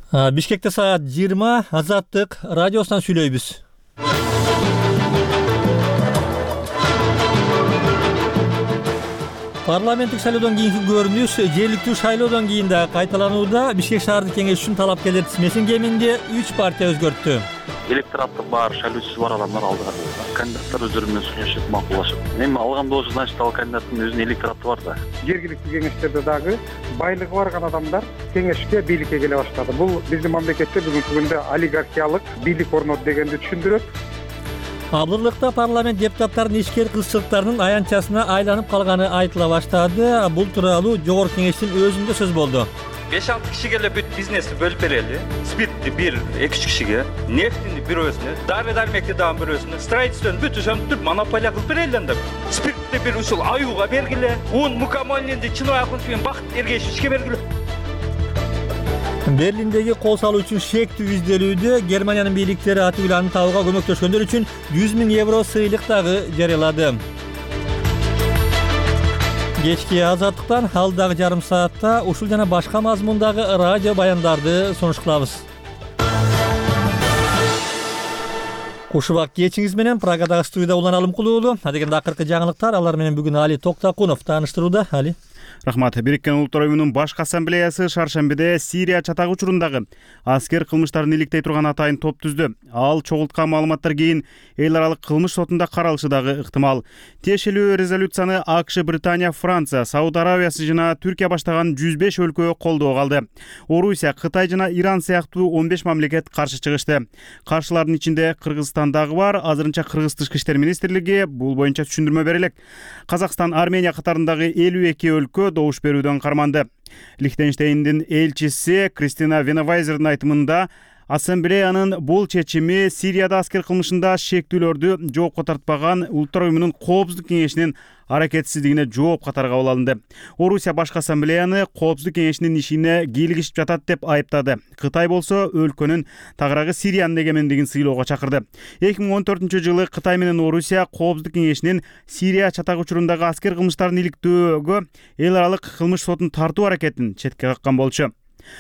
Бишкекте саат 20 Азаттык радиосунан сүйлөйбүз. Парламенттик шайлоодон кийинки көрүнүш жергиликтүү шайлоодон кийин да кайталанууда. Бишкек шаардык кеңеш үчүн талапкерлер тизмесин кеминде 3 партия өзгөрттү. Электораттык бар, шайлоочусу бар адамдар алдыга кандидаттар өздөрү менен сүйлөшүп, макулдашып. Эми алган болсо, значит, ал кандидаттын өзүнүн электораты бар да. Жергиликтүү кеңештерде дагы байлыгы барган адамдар кеңешке, бийликке келе баштады. Бул биздин мамлекетте бүгүнкү күндө олигархиялык бийлик орнот дегенди түшүндүрөт. Абдырлыкта парламент депутаттарынын ишкер кызчылыктарынын аянтчасына айланып калганы айтыла баштады. Бул тууралуу жогорку кеңештин өзүндө сөз болду. 5-6 кишиге эле бүт бизнести бөлүп берели. Спиртти 1-2 кишиге, нефтини бирөөсүнө, дары-дармекти дагы бирөөсүнө, строительствону бүт ошентип монополия кылып берели анда. Спиртти бир ушул аюуга бергиле, ун мукомольнинди Чыныбаевдин Бакыт Эргешевичке бергиле. Берлиндеги кол салуу үчүн шектүү изделүүдө Германиянын бийликтери Атүланы табууга көмөктөшкөндөр үчүн 100 000 евро сыйлык дагы жарыялады. Кечки Азаттыктан алдагы жарым саатта ушул жана башка мазмундагы радио баяндарды сунуш кылабыз. Кушубак кечиңиз менен Прагадагы студияда Улан Алымкулуулу. Адегенде акыркы жаңылыктар алар менен бүгүн Али Токтакунов тааныштырууда. Али. Рахмат. Бириккен Улуттар уюмунун башкы ассамблеясы шаршембиде Сирия чатагы учурундагы аскер кылмыштарын иликтей турган атайын топ түздү. Ал чогулткан маалыматтар кийин эл аралык кылмыш сотунда каралышы дагы ыктымал. Тиешелүү резолюцияны АКШ, Британия, Франция, Сауд Аравиясы жана Түркия баштаган 105 өлкө колдоого алды. Орусия, Кытай жана Иран сыяктуу 15 мамлекет каршы чыгышты. Каршылардын ичинде Кыргызстан дагы бар. Азырынча Кыргыз тышкы иштер министрлиги бул боюнча түшүндүрмө бере элек. Казакстан, Армения катарындагы 52 өлкө добуш берүүдөн карманды. Лихтенштейндин элчиси Кристина Веневайзердин айтымында ассамблеянын бул чечими Сирияда аскер кылмышында шектүүлөрдү жоопко тартпаган Улуттар уюмунун коопсуздук кеңешинин аракетсиздигине жооп катары кабыл алынды. Орусия башкы ассамблеяны коопсуздук кеңешинин ишине кийлигишип жатат деп айыптады. Кытай болсо өлкөнүн тагыраагы Сириянын эгемендигин сыйлоого чакырды. 2014-жылы Кытай менен Орусия коопсуздук кеңешинин Сирия чатагы учурундагы аскер кылмыштарын иликтөөгө эл аралык кылмыш сотун тартуу аракетин четке каккан болчу.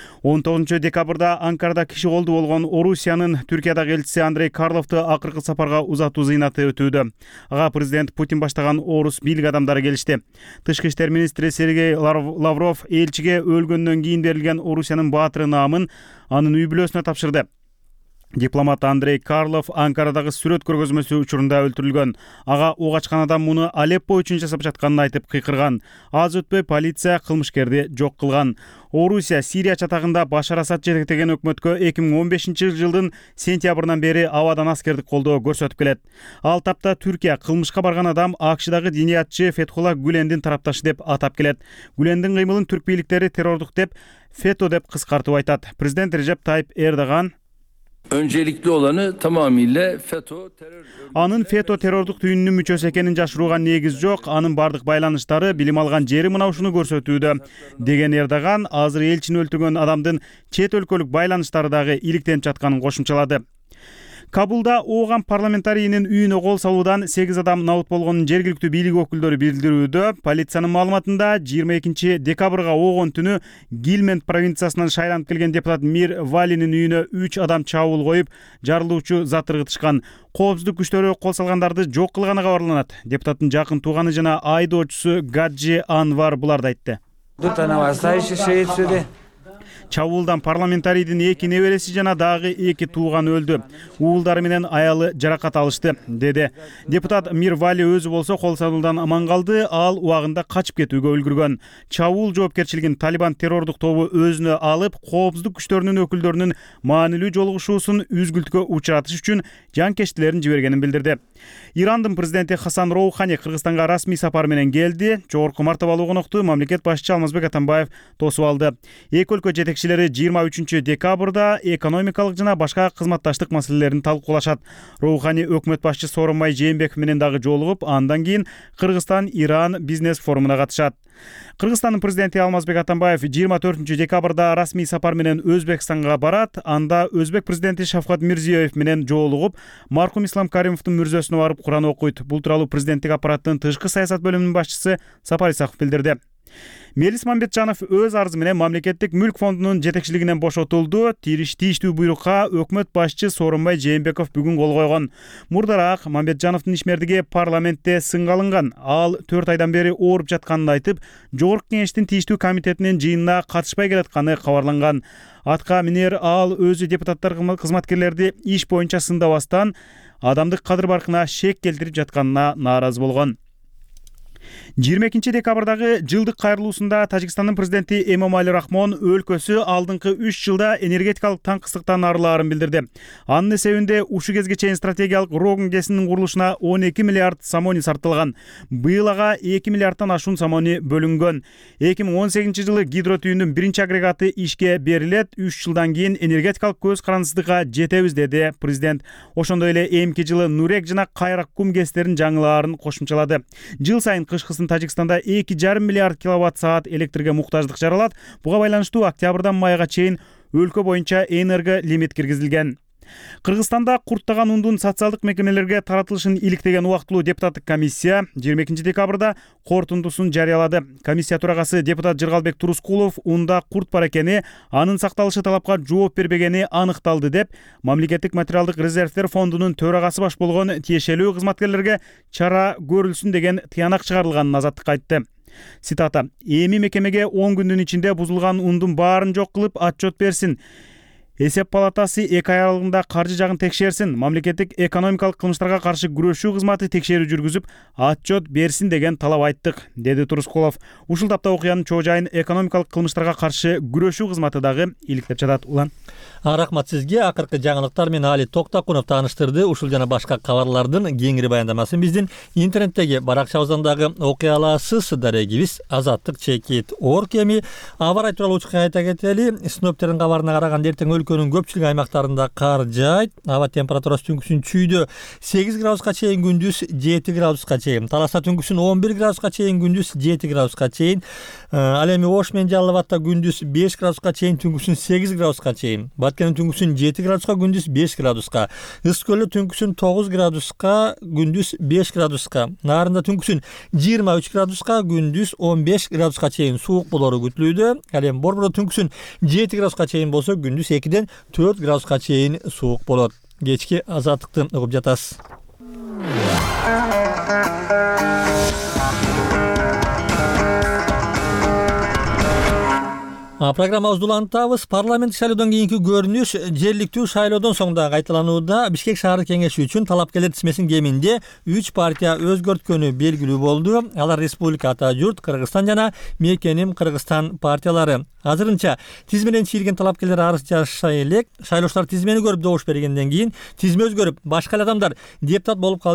19 декабрда Анкарада киши колду болгон Орусиянын Түркиядагы элчиси Андрей Карловду акыркы сапарга узатуу зыйнаты өтүүдө. Ага президент Путин баштаган орус бийлик адамдары келишти. Тышкы иштер министри Сергей Лавров элчиге өлгөндөн кийин берилген Орусиянын баатыры наамын анын үй бүлөсүнө тапшырды. Дипломат Андрей Карлов Анкарадагы сүрөт көргөзмөсү учурунда өлтүрүлгөн. Ага ок ачкан адам муну Алеппо үчүн жасап жатканын айтып кыйкырган. Аз өтпөй полиция кылмышкерди жок кылган. Орусия Сирия чатагында Башар Асад жетектеген өкмөткө 2015-жылдын сентябрынан бери абадан аскердик колдоо көрсөтүп келет. Ал тапта Түркия кылмышка барган адам АКШдагы диниятчы Фетхулла Гүлендин тарапташы деп атап келет. Гүлендин кыймылын түрк бийликтери террордук деп ФЕТО деп кыскартып айтат. Президент Режеп Тайып Эрдоган öncelikli olanı tamamıyla FETÖ terör анын ФЕТО террордук түйүнүнүн мүчөсү экенин жашырууга негиз жок. Анын бардык байланыштары, билим алган жери мына ушуну көрсөтүүдө, деген Эрдоган азыр элчини өлтүргөн адамдын чет өлкөлүк байланыштары дагы иликтенип жатканын кошумчалады. Кабулда ооган парламентарийнин үйүнө кол салуудан 8 адам набыт болгонун жергиликтүү бийлик өкүлдөрү билдирүүдө. Полициянын маалыматында 22 декабрга оогон түнү Гилмент провинциясынан шайланып келген депутат Мир Валинин үйүнө 3 адам чабуул коюп, жарылуучу зат ыргытышкан. Коопсуздук күчтөрү кол салгандарды жок кылганы кабарланат. Депутаттын жакын тууганы жана айдоочусу Гаджи Анвар буларды айтты. Чабуулдан парламентарийдин 2 небереси жана дагы 2 тууганы өлдү. Уулдары менен аялы жаракат алышты, деди. Депутат Мир Вали өзү болсо кол салуудан аман калды. Ал убагында качып кетүүгө үлгүргөн. Чабуул жоопкерчилигин Талибан террордук тобу өзүнө алып, коопсуздук күчтөрүнүн өкүлдөрүнүн маанилүү жолугушуусун үзгүлтүккө учуратыш үчүн жанкечтилерин жибергенин билдирди. Ирандын президенти Хасан Роухани Кыргызстанга расмий сапар менен келди. Жогорку мартабалуу конокту мамлекет башчысы Алмазбек Атамбаев тосуп алды. Эки өлкө жетекчилери 23 декабрда экономикалык жана башка кызматташтык маселелерин талкуулашат. Роухани өкмөт башчысы Сооронбай Жээнбеков менен дагы жолугуп, андан кийин Кыргызстан-Иран бизнес форумуна катышат. Кыргызстандын президенти Алмазбек Атамбаев 24 декабрда расмий сапар менен Өзбекстанга барат. Анда Өзбек президенти Шавкат Мирзиёев менен жолугуп, маркум Ислам Каримовдун мүрзөсүнө барып Куран окуйт. Бул тууралуу президенттик аппараттын тышкы саясат бөлүмүнүн башчысы Сапар Исаков билдирди. Мелис Мамбетжанов өз арызы менен мамлекеттик мүлк фондунун жетекчилигинен бошотулду. Тийиштүү буйрукка өкмөт башчы Сооронбай Жээнбеков бүгүн кол койгон. Мурдараак Мамбетжановдун ишмердиги парламентте сынга алынган. Ал 4 айдан бери ооруп жатканын айтып, Жогорку Кеңештин тийиштүү комитетинин жыйынына катышпай келатканы кабарланган. Атка минер ал өзү депутаттар кызматкерлерди иш боюнча сындабастан адамдык кадыр баркына шек келтирип жатканына нааразы болгон. 22 декабрдагы жылдык кайрылуусунда Тажикстандын президенти Эмомали Рахмон өлкөсү алдыңкы 3 жылда энергетикалык таңкысыздыктан арылаарын билдирди. Анын эсебинде ушу кезге чейин стратегиялык Рогун кесинин курулушуна 12 миллиард сомони сарпталган. Быйыл ага 2 миллиардтан ашуун сомони бөлүнгөн. 2018 жылы гидротүйүндүн 1 агрегаты ишке берилет. 3 жылдан кийин энергетикалык көз карансыздыкка жетебиз деди президент. Ошондой эле эмки жылы Нурек жана Кайраккум кестерин жаңылаарын кошумчалады. Жыл сайын кышкысын Тажикстанда 2,5 миллиард киловатт саат электрге муктаждык жаралат. Буга байланыштуу октябрдан майга чейин өлкө боюнча энерго лимит киргизилген. Кыргызстанда курттаган ундун социалдык мекемелерге таратылышын иликтеген убактылуу депутаттык комиссия 22 декабрда корутундусун жарыялады. Комиссия турагасы депутат Жыргалбек Турускулов унда курт бар экени, анын сакталышы талапка жооп бербегени аныкталды деп, мамлекеттик материалдык резервдер фондунун төрагасы баш болгон тиешелүү кызматкерлерге чара көрүлсүн деген тыянак чыгарылганын азаттыкка айтты. Цитата: "Эми мекемеге 10 күндүн ичинде бузулган ундун баарын жок кылып отчет берсин. Эсеп палатасы 2 ай аралыгында каржы жагын текшерсин, мамлекеттик экономикалык кылмыштарга каршы күрөшүү кызматы текшерүү жүргүзүп, отчет берсин" деген талап айттык, деди Турускулов. Ушул тапта окуянын чоо жайын экономикалык кылмыштарга каршы күрөшүү кызматы дагы иликтеп жатат. Улан. Рахмат сизге. Акыркы жаңылыктар менен Али Токтакунов тааныштырды. Ушул жана башка кабарлардын кеңири баяндамасын биздин интернеттеги баракчабыздан дагы окуй аласыз. Дарегибиз azatlyk.org эми аба ырайы тууралуу айта кетели. Синоптиктердин кабарына караганда эртең өлкөнүн көпчүлүк аймактарында кар жаайт. Аба температурасы түнкүсүн чүйдө 8 градуска чейин, күндүз 7 градуска чейин. Таласта түнкүсүн 11 градуска чейин, күндүз 7 градуска чейин. Ал эми Ош менен Жалал Абадта күндүз 5 градуска чейин, түнкүсүн 8 градуска чейин. Баткендин түнкүсүн 7 градуска, күндүз 5 градуска. Ысык көлдө түнкүсүн 9 градуска, күндүз 5 градуска. Нарында түнкүсүн 23 градуска, күндүз 15 градуска чейин суук болору күтүлүүдө. Ал эми Борбордо түнкүсүн 7 градуска чейин болсо, күндүз 2-ден 4 градуска чейин суук болот. Кечки азаттыкты угуп жатасыз. Программабызды улантабыз. Парламент шайлоодон кийинки көрүнүш жергиликтүү шайлоодон соң да кайталанууда. Бишкек шаардык кеңеши үчүн талапкерлер тизмесин кеминде 3 партия өзгөрткөнү белгилүү болду. Алар Республика Ата журт, Кыргызстан жана Мекеним Кыргызстан партиялары. Азырынча тизмеден чийилген талапкерлер арыз жазыша элек. Шайлоочулар тизмени көрүп добуш бергенден кийин тизме өзгөрүп, башка эле адамдар депутат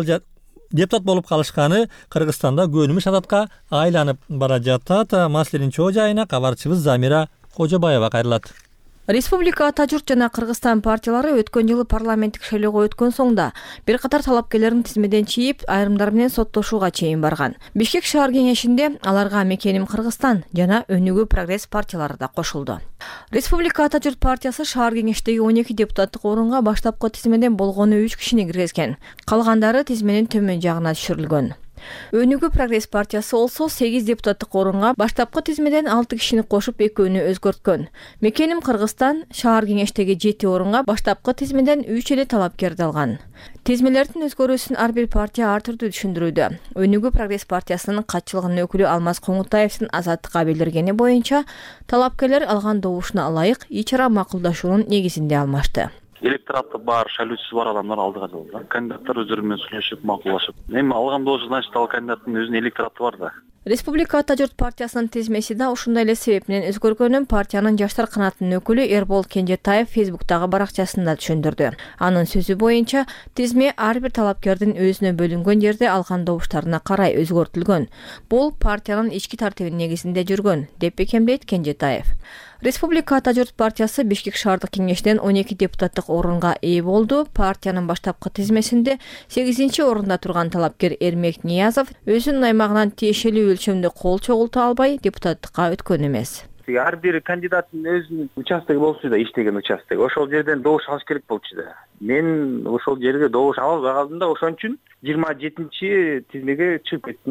болуп калышканы Кыргызстанда көнүмүш адатка айланып бара жатат. Маселенин чоо жайына кабарчыбыз Замира Кожобаева кайрылат. Республика Ата журт жана Кыргызстан партиялары өткөн жылы парламенттик шайлоого өткөн соңда бир катар талапкерлерин тизмеден чийип, айрымдар менен соттошууга чейин барган. Бишкек шаар кеңешинде аларга Мекеним Кыргызстан жана Өнүгүү Прогресс партиялары да кошулду. Республика Ата журт партиясы шаар кеңештеги 12 депутаттык орунга баштапкы тизмеден болгону 3 кишини киргизген. Калгандары тизменин төмөн жагына түшүрүлгөн. Өнүгүү Прогресс партиясы болсо 8 депутаттык орунга баштапкы тизмеден 6 кишини кошуп, экөөнү өзгөрткөн. Мекеним Кыргызстан шаар кеңештеги 7 орунга баштапкы тизмеден 3 эле талапкерди алган. Тизмелердин өзгөрүүсүн ар бир партия ар түрдүү түшүндүрүүдө. Өнүгүү Прогресс партиясынын катчылыгынын өкүлү Алмаз Коңутаевдин азаттыкка билдиргени боюнча, талапкерлер алган добушуна ылайык ичара макулдашуунун негизинде алмашты. Электораты бар, шайлоочусу бар адамдар алдыга жолда. Кандидаттар өздөрү менен сүйлөшүп, макулдашып. Эми алган болсо, значит, ал кандидаттын өзүнүн электораты бар да. Республика Ата журт партиясынын тизмеси да ушундай эле себеп менен өзгөргөнүн партиянын жаштар канатынын өкүлү Эрбол Кенжетаев Фейсбуктагы баракчасында түшүндүрдү. Анын сөзү боюнча, тизме ар бир талапкердин өзүнө бөлүнгөн жерде алган добуштарына карай өзгөртүлгөн. Бул партиянын ички тартибинин негизинде жүргөн, деп бекемдейт Кенжетаев. Республика Ата журт партиясы Бишкек шаардык кеңештен 12 депутаттык орунга ээ болду. Партиянын баштапкы тизмесинде 8-чи орунда турган талапкер Эрмек Ниязов өзүнүн аймагынан тиешелүү өлчөмдө кол чогулта албай депутаттыкка өткөн эмес. Ар бир кандидаттын өзүнүн участогу болчу да, иштеген участок. Ошол жерден добуш алыш керек болчу да. Мен ошол жерге добуш ала албай калдым да, ошон үчүн 27-чи тизмеге чыгып кеттим.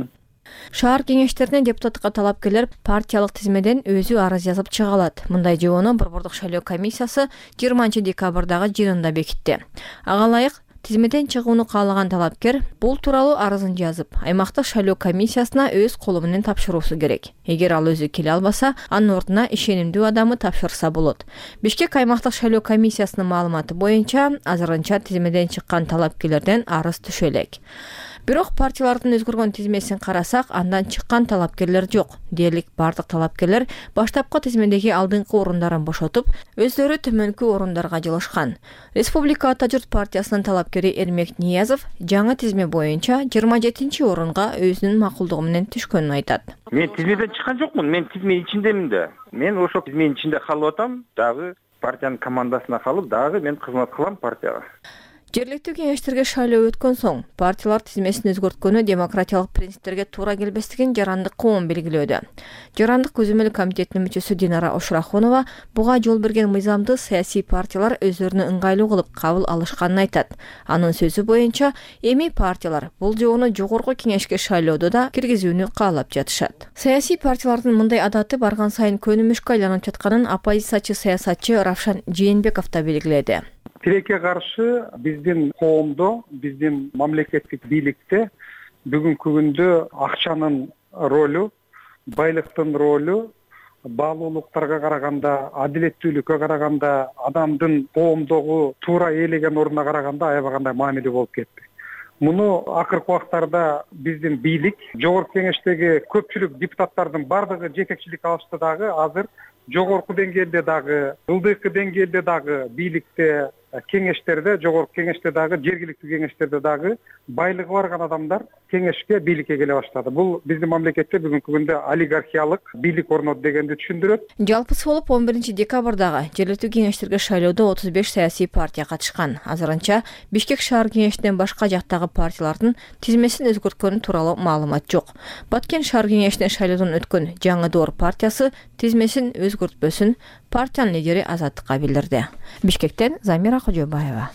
Шаар кеңештерине депутаттыкка талапкерлер партиялык тизмеден өзү арыз жазып чыга алат. Мындай жобону Борбордук шайлоо комиссиясы 20 декабрдагы жыйынында бекитти. Ага ылайык тизмеден чыгууну каалаган талапкер бул тууралуу арызын жазып, аймактык шайлоо комиссиясына өз колу менен тапшыруусу керек. Эгер ал өзү келе албаса, анын ордуна ишенимдүү адамы тапшырса болот. Бишкек аймактык шайлоо комиссиясынын маалыматы боюнча, азырынча тизмеден чыккан талапкерлерден арыз түшө элек. Бирок партиялардын өзгөргөн тизмесин карасак, андан чыккан талапкерлер жок. Дээрлик бардык талапкерлер баштапкы тизмедеги алдыңкы орундарын бошотуп, өздөрү төмөнкү орундарга жылышкан. Республика Ата журт партиясынын талапкери Эрмек Ниязов жаңы тизме боюнча 27-орунга өзүнүн макулдугу менен түшкөнүн айтат. Мен тизмеден чыккан жокмун, мен тизме ичиндемин да. Мен ошол тизменин ичинде калып атам, дагы партиянын командасына калып, дагы мен кызмат кылам партияга. Жергиликтүү кеңештерге шайлоо өткөн соң, партиялар тизмесин өзгөрткөнү демократиялык принциптерге туура келбестигин жарандык коом белгилөөдө. Жарандык көзөмөл комитетинин мүчөсү Динара Ошурахунова буга жол берген мыйзамды саясий партиялар өздөрүнө ыңгайлуу кылып кабыл алышканын айтат. Анын сөзү боюнча, эми партиялар бул жобону жогорку кеңешке шайлоодо да киргизүүнү каалап жатышат. Саясий партиялардын мындай адаты барган сайын көнүмүшкө айланып жатканын оппозициячы саясатчы Равшан Жээнбеков да белгиледи. Тилекке каршы биздин коомдо, биздин мамлекеттик бийликте бүгүнкү күндө акчанын ролу, байлыктын ролу баалуулуктарга караганда, адилеттүүлүккө караганда, адамдын коомдогу туура ээлеген ордуна караганда аябагандай маанилүү болуп кетти. Муну акыркы убактарда биздин бийлик, жогорку кеңештеги көпчүлүк депутаттардын бардыгы жетекчилик алышты дагы, азыр жогорку деңгээлде дагы, ылдыйкы деңгээлде дагы бийликте, кеңештерде, жогорку кеңеште дагы, жергиликтүү кеңештерде дагы байлыгы барган адамдар кеңешке, бийликке келе баштады. Бул биздин мамлекетте бүгүнкү күндө олигархиялык бийлик орнот дегенди түшүндүрөт. Жалпысы болуп 11 декабрдагы жергиликтүү кеңештерге шайлоодо 35 саясий партия катышкан. Азырынча Бишкек шаар кеңешинен башка жактагы партиялардын тизмесин өзгөрткөнү тууралуу маалымат жок. Баткен шаар кеңешинен шайлоодон өткөн Жаңы Доор партиясы тизмесин өзгөртпөсүн партиянын лидери Азаттыкка билдирди. Бишкектен Замира Кожобаева.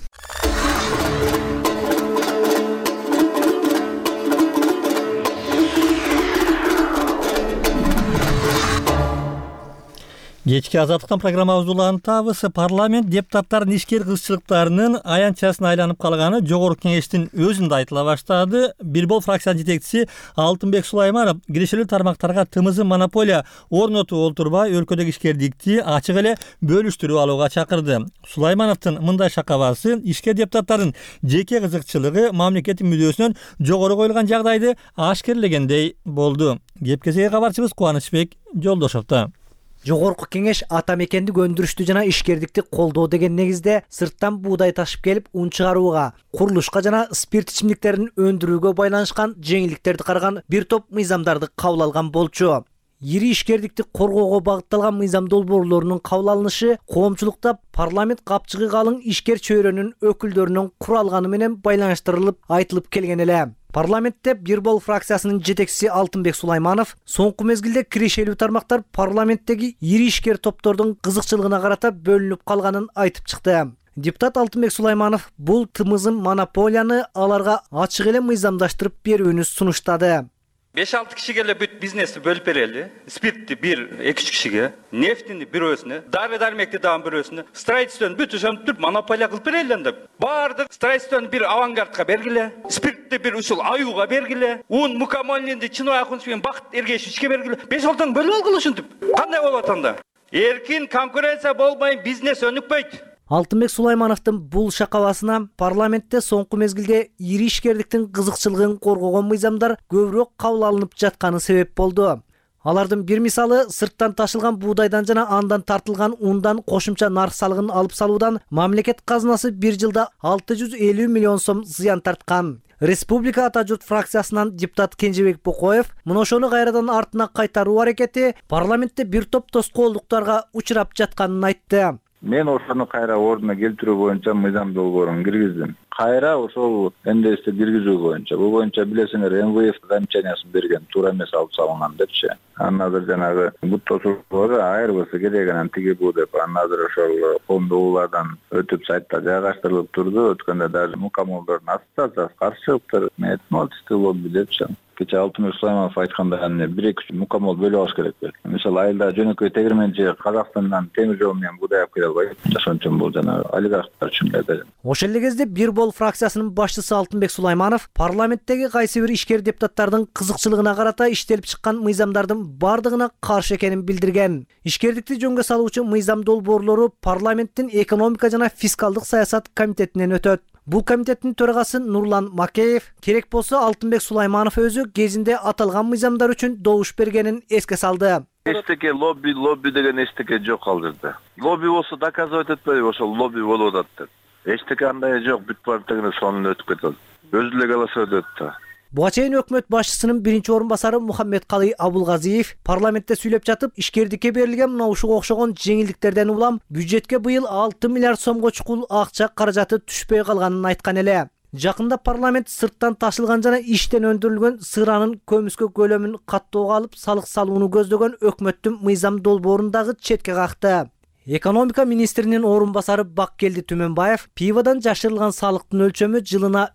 Кечки Азаттыктан программабызды улантабыз. Парламент депутаттардын ишкер кызчылыктарынын аянтчасына айланып калганы жогорку кеңештин өзүндө айтыла баштады. Бирбол фракциянын жетекчиси Алтынбек Сулайманов кирешелүү тармактарга тымызын монополия орнотуп олтурбай өлкөдөгү ишкердикти ачык эле бөлүштүрүп алууга чакырды. Сулаймановдун мындай шакабасы ишкер депутаттардын жеке кызыкчылыгы мамлекеттин мүдөөсүнөн жогору коюлган жагдайды ашкерлегендей болду. Кепкесеге кабарчыбыз Кубанычбек Жолдошовдо. Жогорку кеңеш ата мекендик өндүрүштү жана ишкердикти колдоо деген негизде сырттан буудай ташып келип ун чыгарууга, курулушка жана спирт ичимдиктерин өндүрүүгө байланышкан жеңилдиктерди караган бир топ мыйзамдарды кабыл алган болчу. Ири ишкердикти коргоого багытталган мыйзам долбоорлорунун кабыл алынышы коомчулукта парламент капчыгы калың ишкер чөйрөнүн өкүлдөрүнүн куралганы менен байланыштырылып айтылып келген эле. Парламентте Бирбол фракциясынын жетекчиси Алтынбек Сулайманов соңку мезгилде кирешелүү тармактар парламенттеги ири ишкер топтордун кызыкчылыгына карата бөлүнүп калганын айтып чыкты. Депутат Алтынбек Сулайманов бул тымызын монополияны аларга ачык эле мыйзамдаштырып берүүнү сунуштады. 5-6 кишиге бүт бизнести бөлүп берели. Спиртти 1-2 кишиге, нефтини бирөөсүнө, дары-дармекти дагы бирөөсүнө, строительствону бүтүшөн туруп монополия кылып берели анда. Бардык строительствону бир авангардка бергиле, спиртти бир ушул аюуга бергиле, ун мукаммалинди Чыныбай Акунчевин Бакыт Эргешевичке бергиле. 5-6 бөлүп алгыла ушинтип. Кандай болот анда? Эркин конкуренция болбой бизнес өнүкпөйт. Алтынбек Сулаймановдун бул шакабасына парламентте соңку мезгилде ири ишкердиктин кызыкчылыгын коргогон мыйзамдар көбүрөөк кабыл алынып жатканы себеп болду. Алардын бир мисалы сырттан ташылган буудайдан жана андан тартылган ундан кошумча нарк салыгын алып салуудан мамлекет казынасы бир жылда 650 миллион сом зыян тарткан. Республика Ата журт фракциясынан депутат Кенжебек Бокоев мыношону кайрадан артына кайтаруу аракети парламентте бир топ тоскоолдуктарга учурап жатканын айтты. Мен ошону кайра ордуна келтирүү боюнча мыйзам долбоорун киргиздим. Кайра ошол НДСти киргизүү боюнча, бул боюнча билесиңер МВФ замечаниясын берген, туура эмес алып салынган депчи. Анан азыр жанагы бут тосуулары айырбасы керек анан тиги бул деп анан азыр ошол коомдогулардан өтүп сайтта жайгаштырылып турду. Өткөндө даже мукаммалдардын ассоциациясы каршы чыгыптыр. Мен айтам, ал тиштүү болду депчи. Кече Алтынбек Сулайманов айткандай бир-эки мукаммал бөлүп алыш керек беле. Мисалы айылда жөнөкөй тегирменчи Казакстандан темир жол менен буудай алып келе албайт. Ошон үчүн бул жана олигархтар үчүн эле. Ошол эле кезде Бир Бол фракциясынын башчысы Алтынбек Сулайманов парламенттеги кайсы бир ишкер депутаттардын кызыкчылыгына карата иштелип чыккан мыйзамдардын бардыгына каршы экенин билдирген. Ишкердикти жөнгө салуучу мыйзам долбоорлору парламенттин экономика жана фискалдык саясат комитетинен өтөт. Бул комитеттин төрагасы Нурлан Макеев керек болсо Алтынбек Сулайманов өзү кезинде аталган мыйзамдар үчүн добуш бергенин эске салды. Эчтеке лобби деген эчтеке жок ал жерде. Лобби болсо доказывать этпейби, ошол лобби болуп атат деп. Эчтеке андай жок, бүт партияны сонун өтүп кетет. Өзү эле кааласа өтөт да. Буга чейин өкмөт башчысынын биринчи орун басары Мухаммедкалый Абулгазиев парламентте сүйлөп жатып, ишкердикке берилген мына ушуга окшогон жеңилдиктерден улам бюджетке быйыл 6 миллиард сомго чукул акча каражаты түшпөй калганын айткан эле. Жакында парламент сырттан ташылган жана иштен өндүрүлгөн сыранын көмүскө көлөмүн каттоого алып салык салууну көздөгөн өкмөттүн мыйзам долбоорун дагы четке какты. Экономика министринин орун басары Баккелди Түмөнбаев пиводон жашырылган салыктын өлчөмү жылына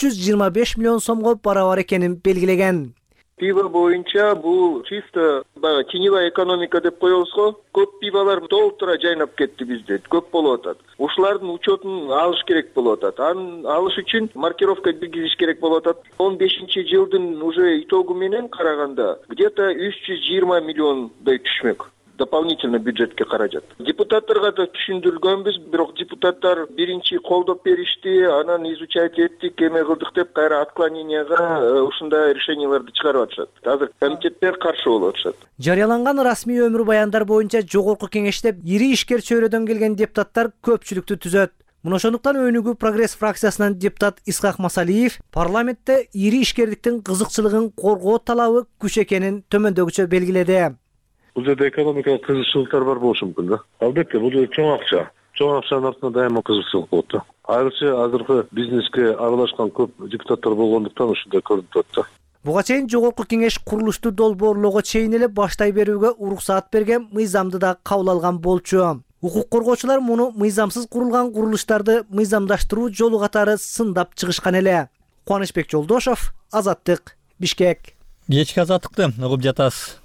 325 миллион сомго барабар экенин белгилеген. Пиво боюнча бул чисто баягы теневая экономика деп коебуз го. Көп пиволор толтура жайнап кетти бизде. Көп болуп атат. Ушулардын учетун алыш керек болуп атат. Аны алыш үчүн маркировка киргизиш керек болуп атат. 15-жылдын уже итогу менен караганда где-то 320 миллиондай түшмөк. Дополнительно бюджетке каражат. Депутаттарга да түшүндүргөнбүз, бирок депутаттар биринчи колдоп беришти, анан изучать эттик, эме кылдык деп кайра отклоненияга ушундай решенияларды чыгарып атышат. Азыр комитеттер каршы болуп атышат. Жарыяланган расмий өмүр баяндар боюнча жогорку кеңеште ири ишкер чөйрөдөн келген депутаттар көпчүлүктү түзөт. Мына ошондуктан Өнүгүү Прогресс фракциясынан депутат Исхак Масалиев парламентте ири ишкердиктин кызыкчылыгын коргоо талабы күч экенин төмөндөгүчө белгиледи. Бул жерде экономикалык кызыкчылыктар бар болушу мүмкүн да. Албетте бул чоң акча. Чоң акчанын артында дайыма кызыкчылык болот да. Айрыкча азыркы бизнеске аралашкан көп депутаттар болгондуктан ушундай көрүнүп турат да. Буга чейин жогорку кеңеш курулушту долбоорлоого чейин эле баштай берүүгө уруксаат берген мыйзамды да кабыл алган болчу. Укук коргоочулар муну мыйзамсыз курулган курулуштарды мыйзамдаштыруу жолу катары сындап чыгышкан эле. Кубанычбек Жолдошов, Азаттык, Бишкек. Кечки азаттыкты угуп жатасыз.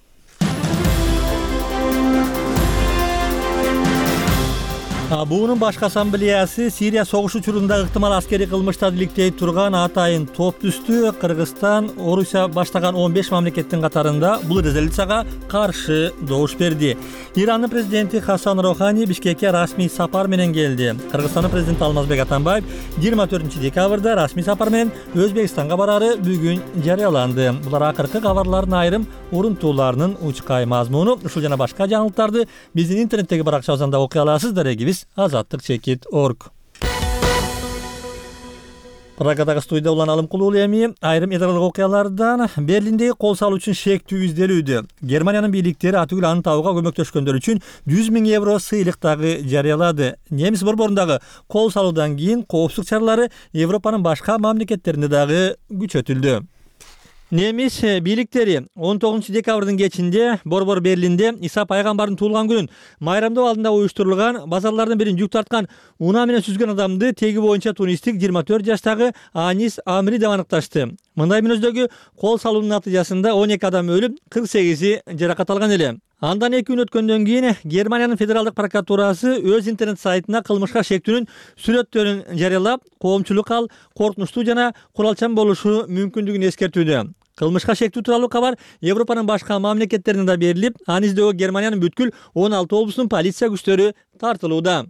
АБУнун башкы ассамблеясы Сирия согушу учурунда ыктымал аскерий кылмыштарды иликтей турган атайын топ түздү. Кыргызстан, Орусия баштаган 15 мамлекеттин катарында бул резолюцияга каршы добуш берди. Ирандын президенти Хасан Рохани Бишкекке расмий сапар менен келди. Кыргызстандын президенти Алмазбек Атамбаев 24 декабрда расмий сапар менен Өзбекстанга барары бүгүн жарыяланды. Булар акыркы кабарлардын айрым урунтууларынын учкай мазмуну. Ушул жана башка жаңылыктарды биздин интернеттеги баракчабыздан окуй аласыздар. Азаттык.org. Прагадагы студияда улан алым кылуу эми айрым эдарлык окуялардан Берлиндеги кол салуу үчүн шектүү изделүүдө. Германиянын бийликтери атүгүл аны табууга көмөктөшкөндөр үчүн 100 000 евро сыйлык дагы жарыялады. Немис борборундагы кол салуудан кийин коопсуздук чаралары Европанын башка мамлекеттеринде дагы күчөтүлдү. Немис бийликтери 19 декабрдын кечинде Борбор Берлинде Иса пайгамбардын туулган күнүн майрамдоо алдында уюштурулган базарлардын бирин жүк тарткан унаа менен сүзгөн адамды теги боюнча тунистик 24 жаштагы Анис Амри деп аныкташты. Мындай мүнөздөгү кол салуунун натыйжасында 12 адам өлүп, 48 жаракат алган эле. Андан 2 күн өткөндөн кийин Германиянын федералдык прокуратурасы өз интернет сайтына кылмышка шектүүнүн сүрөттөрүн жарыялап, коомчулукка ал коркунучтуу жана куралчан болушу мүмкүндүгүн эскертүүдө. Кылмышка шектүү тууралуу кабар Европанын башка мамлекеттерине да берилип, аны издөөгө Германиянын бүткүл 16 облусунун полиция күчтөрү тартылууда.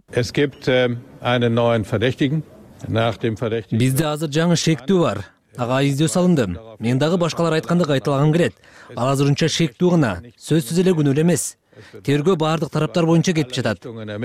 Бизде азыр жаңы шектүү бар. Ага издөө салынды. Мен дагы башкалар айтканды кайталагым келет. Ал азырынча шектүү гана, сөзсүз эле күнөө эмес. Тергөө баардык тараптар боюнча кетип жатат.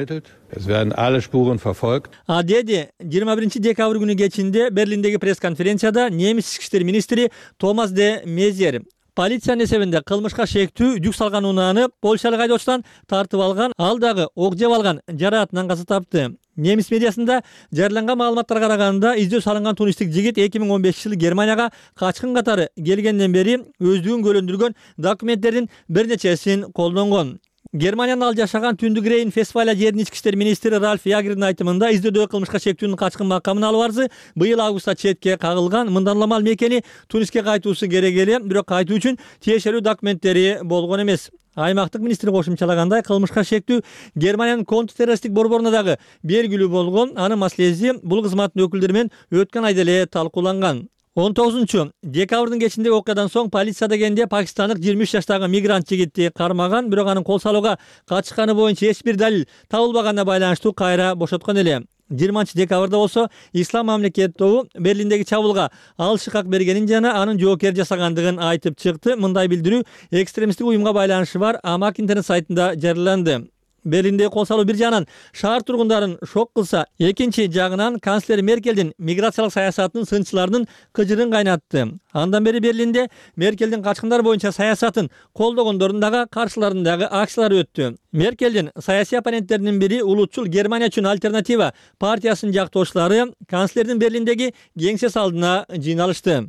Деди 21 декабрь күнү кечинде Берлиндеги пресс-конференцияда немис ички иштер министри Томас де Мезьер полициянын эсебинде кылмышка шектүү жүк салган унааны польшалык айдоочудан тартып алган, ал дагы ок жеп алган жараатынан каза тапты. Немис медиасында жарыяланган маалыматтарга караганда издөө салынган тунистик жигит 2015-жылы Германияга качкын катары келгенден бери өздүгүн көлөндүргөн документтердин бир нечесин колдонгон. Германиянын ал жашаган Түндүк Рейн фестиваля жердин ички иштер министри Ральф Ягердин айтымында издөдөгү кылмышка шектүүнүн качкын макамын алып арызы быйыл августта четке кагылган. Мындан улам ал мекени Туниске кайтуусу керек эле, бирок кайтуу үчүн тиешелүү документтери болгон эмес. Аймактык министр кошумчалагандай, кылмышка шектүү Германиянын контртеррористтик борборуна дагы белгилүү болгон. Анын маселеси бул кызматтын өкүлдөрү менен өткөн айда эле талкууланган. 19 декабрдын кечинде окуядан соң полиция дегенде пакистандык 23 жаштагы мигрант жигитти кармаган, бирок анын кол салууга качканы боюнча эч бир далил табылбаганына байланыштуу кайра бошоткон эле. 20 декабрда болсо Ислам мамлекет тобу Берлиндеги чабуулга ал шыкак бергенин жана анын жоокер жасагандыгын айтып чыкты. Мындай билдирүү экстремисттик уюмга байланышы бар Амак интернет сайтында жарыяланды. Берлинде кол салуу бир жагынан шаар тургундарын шок кылса, экинчи жагынан канцлер Меркелдин миграциялык саясатынын сынчыларынын кыжырын кайнатты. Андан бери Берлинде Меркелдин качкындар боюнча саясатын колдогондордун дагы каршыларындагы акциялар өттү. Меркелдин саясий оппоненттеринин бири улутчул Германия үчүн альтернатива партиясынын жактоочулары канцлердин Берлиндеги кеңсес алдына жыйналышты.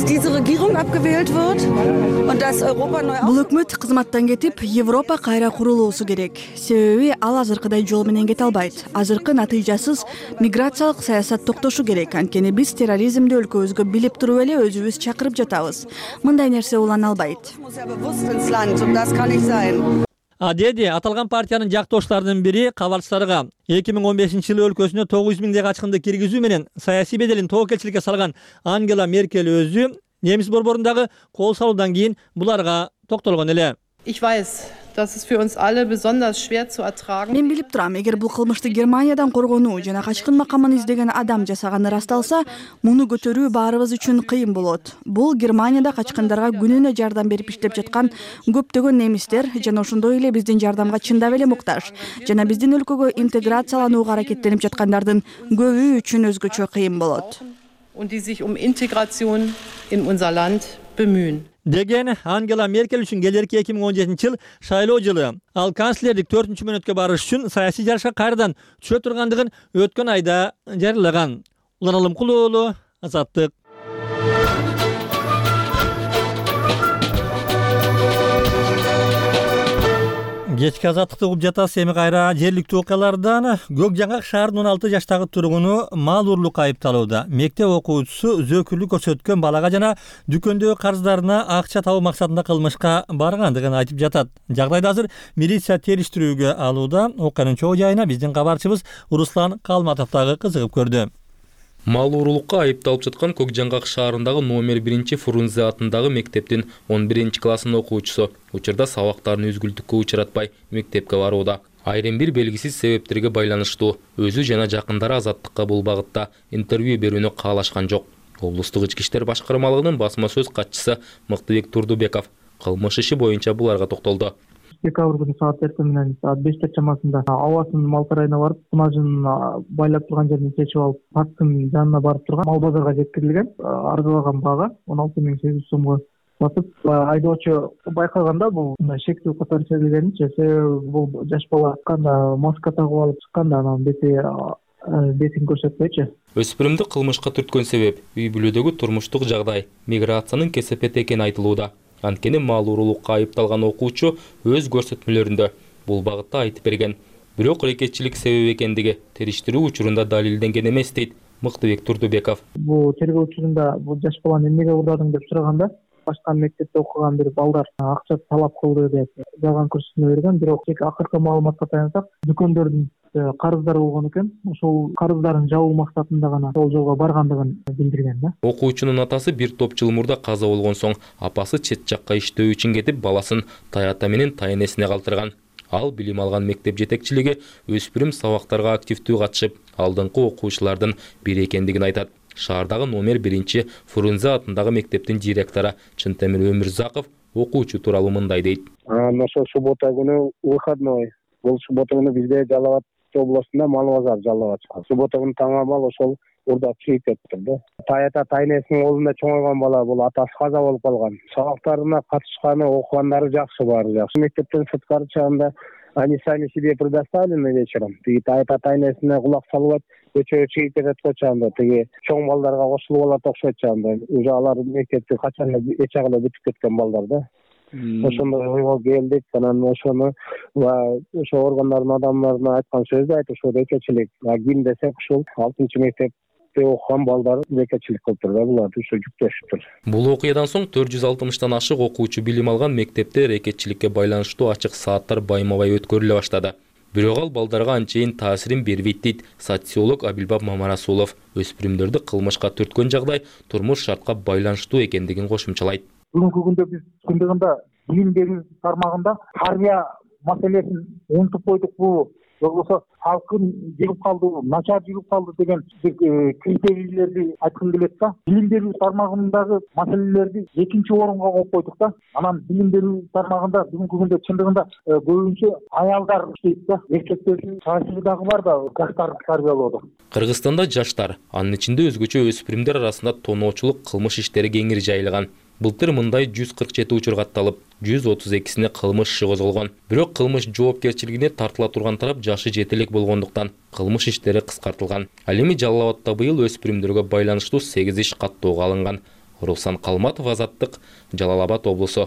Бул өкмөт кызматтан кетип, Европа кайра курулуусу керек. Себеби ал азыркыдай жол менен кете албайт. Азыркы натыйжасыз миграциялык саясат токтошу керек. Анткени биз терроризмди өлкөбүзгө билип туруп эле өзүбүз чакырып жатабыз. Мындай нерсе улана албайт. Деди аталган партиянын жактоочуларынын бири кабарчыларга 2015-жылы өлкөсүнө 900 миңдей качкынды киргизүү менен саясий беделин тобокелчиликке салган Ангела Меркель өзү немис борборундагы кол салуудан кийин буларга токтолгон эле. Мен билип турам, эгер бул кылмышты Германиядан коргонуу жана качкын макамын издеген адам жасаганы ырасталса, муну көтөрүү баарыбыз үчүн кыйын болот. Бул Германияда качкындарга күнүнө жардам берип иштеп жаткан көптөгөн немистер жана ошондой эле биздин жардамга чындап эле муктаж. Жана биздин өлкөгө интеграцияланууга аракеттенип жаткандардын көбү үчүн өзгөчө кыйын болот. Деген Ангела Меркель үчүн келерки 2017 шайлоо жылы. Ал канцлердик 4-чү мөөнөткө барыш үчүн саясий жарышка кайрадан түшө тургандыгын өткөн айда жарыялаган. Улан Алымкулуу, Азаттык. Кечки Азаттыкты угуп жатасыз. Эми кайра жергиликтүү окуялардан. Көк Жаңгак шаарынын 16 жаштагы тургуну мал урурлукка айыпталууда. Мектеп окуучусу зөөкүрлүк көрсөткөн балага жана дүкөндөгү карыздарына акча табуу максатында кылмышка баргандыгын айтып жатат. Жагдайды азыр милиция териштирүүгө алууда. Окуянын чоо жайына биздин кабарчыбыз Руслан Калматов дагы кызыгып көрдү. Мал урурлукка айыпталып жаткан Көк Жаңгак шаарындагы номер 1 Фрунзе атындагы мектептин 11 классынын окуучусу учурда сабактарын үзгүлтүккө учуратпай мектепке барууда. Айрым бир белгисиз себептерге байланыштуу өзү жана жакындары Азаттыкка бул багытта интервью берүүнү каалашкан жок. Облустук ички иштер башкармалыгынын басма сөз катчысы Мыктыбек Турдубеков кылмыш иши боюнча буларга токтолду. Декабрь күнү саат менен саат 5 чамасында Албастын мал сарайына барып, сымажын байлап турган жерин чечип алып, парктын жанына барып турган мал базарга жеткирилген. Арзалаган бага 16.800 сомго сатып, айдоочу байкаганда бул шектүү катары чегилгенинчи, себеби бул жаш бала кандай маска тагып алып чыкканда анан бетин көрсөтпөйчү. Өспүрүмдү кылмышка түрткөн себеп үй бүлөдөгү турмуштук жагдай, миграциянын кесепети экени айтылууда. Анткени мал урурлукка айыпталган окуучу өз көрсөтмөлөрүндө бул багытта айтып берген. Бирок рекетчилик себеби экендиги териштирүү учурунда далилденген эмес дейт Мыктыбек Турдубеков. Бул тергөө учурунда бул жаш баланы эмнеге урдадың деп сураганда, башка мектепте окуган бир балдар акча талап кылды деп жалган көрсөтмө берген. Бирок акыркы маалыматка таянсак, дүкөндөрдүн карыздары болгон экен. Ошол карыздарын жабуу максатында гана сол жолго баргандыгын билдирген да. Окуучунун атасы бир топ жыл мурда каза болгон соң апасы чет жакка иштөө үчүн кетип, баласын Таята менен Тайнесине калтырган. Ал билим алган мектеп жетекчилиги өспүрүм сабактарга активдүү катышып, алдыңкы окуучулардын бири экендигин айтат. Шаардагы номер 1 Фрунзе атындагы мектептин директору Чынтемир Өмүрзаков окуучу тууралуу мындай дейт. Ошо суббота күнү выходной. Бул суббота күнү бизде Жалал Абад областында мал базар Жалал Абад. Суббота күнү таңамал ошол урдап чыгып кетти да. Таята Тайнесинин колунда чоңойгон бала, бул атасы каза болуп калган. Сабактарына катышканы, окугандары жакшы, баары жакшы. Мектептен сырткары чыганда они сами себе предоставлены вечером. Тиги Таята Тайнесине кулак салып, көчөгө чыгып кетет кочанда, тиги чоң балдарга кошулуп алат окшойт чанда. Уже алар мектепти качан эч агыла бүтүп кеткен балдар да. ошондой ойго келдик. Анан ошону ошо органдардын адамдарына айткан сөздү айтып, ошо рекетчилик ким десек ушул 6-мектепте окуган балдар рекетчилик кылыптыр да, буларды ошо жүктөшүптүр. Бул окуядан соң 460 ашык окуучу билим алган мектепте рекетчиликке байланыштуу ачык сааттар байма-бай өткөрүлө баштады. Бирок ал балдарга анчейин таасирин бербейт дейт социолог Абилбап Мамарасулов. Өспүрүмдөрдү кылмышка түрткөн жагдай турмуш шартка байланыштуу экендигин кошумчалайт. Бүгүнкү күндө биз чындыгында билим берүү тармагында тарбия маселесин унутуп койдук. Бул болбосо салкын жүрүп калды, начар жүрүп калды деген критерийлерди айткым келет да. Билим берүү тармагындагы маселелерди экинчи орунга коюп койдук да. Анан билим берүү тармагында бүгүнкү күндө чындыгында көбүнчө аялдар иштейт да. Эркектердин таасири дагы бар да жаштарды тарбиялоодо. Кыргызстанда жаштар, анын ичинде өзгөчө өспүрүмдөр арасында тоноочулук кылмыш иштери кеңири жайылган. Былтыр мындай 147 учур катталып, 132-сине кылмыш иши козголгон. Бирок кылмыш жоопкерчилигине тартыла турган тарап жашы жете элек болгондуктан кылмыш иштери кыскартылган. Ал эми Жалал Абадта быйыл өспүрүмдөргө байланыштуу 8 иш каттоого алынган. Руслан Калматов, Азаттык, Жалал Абад облусу.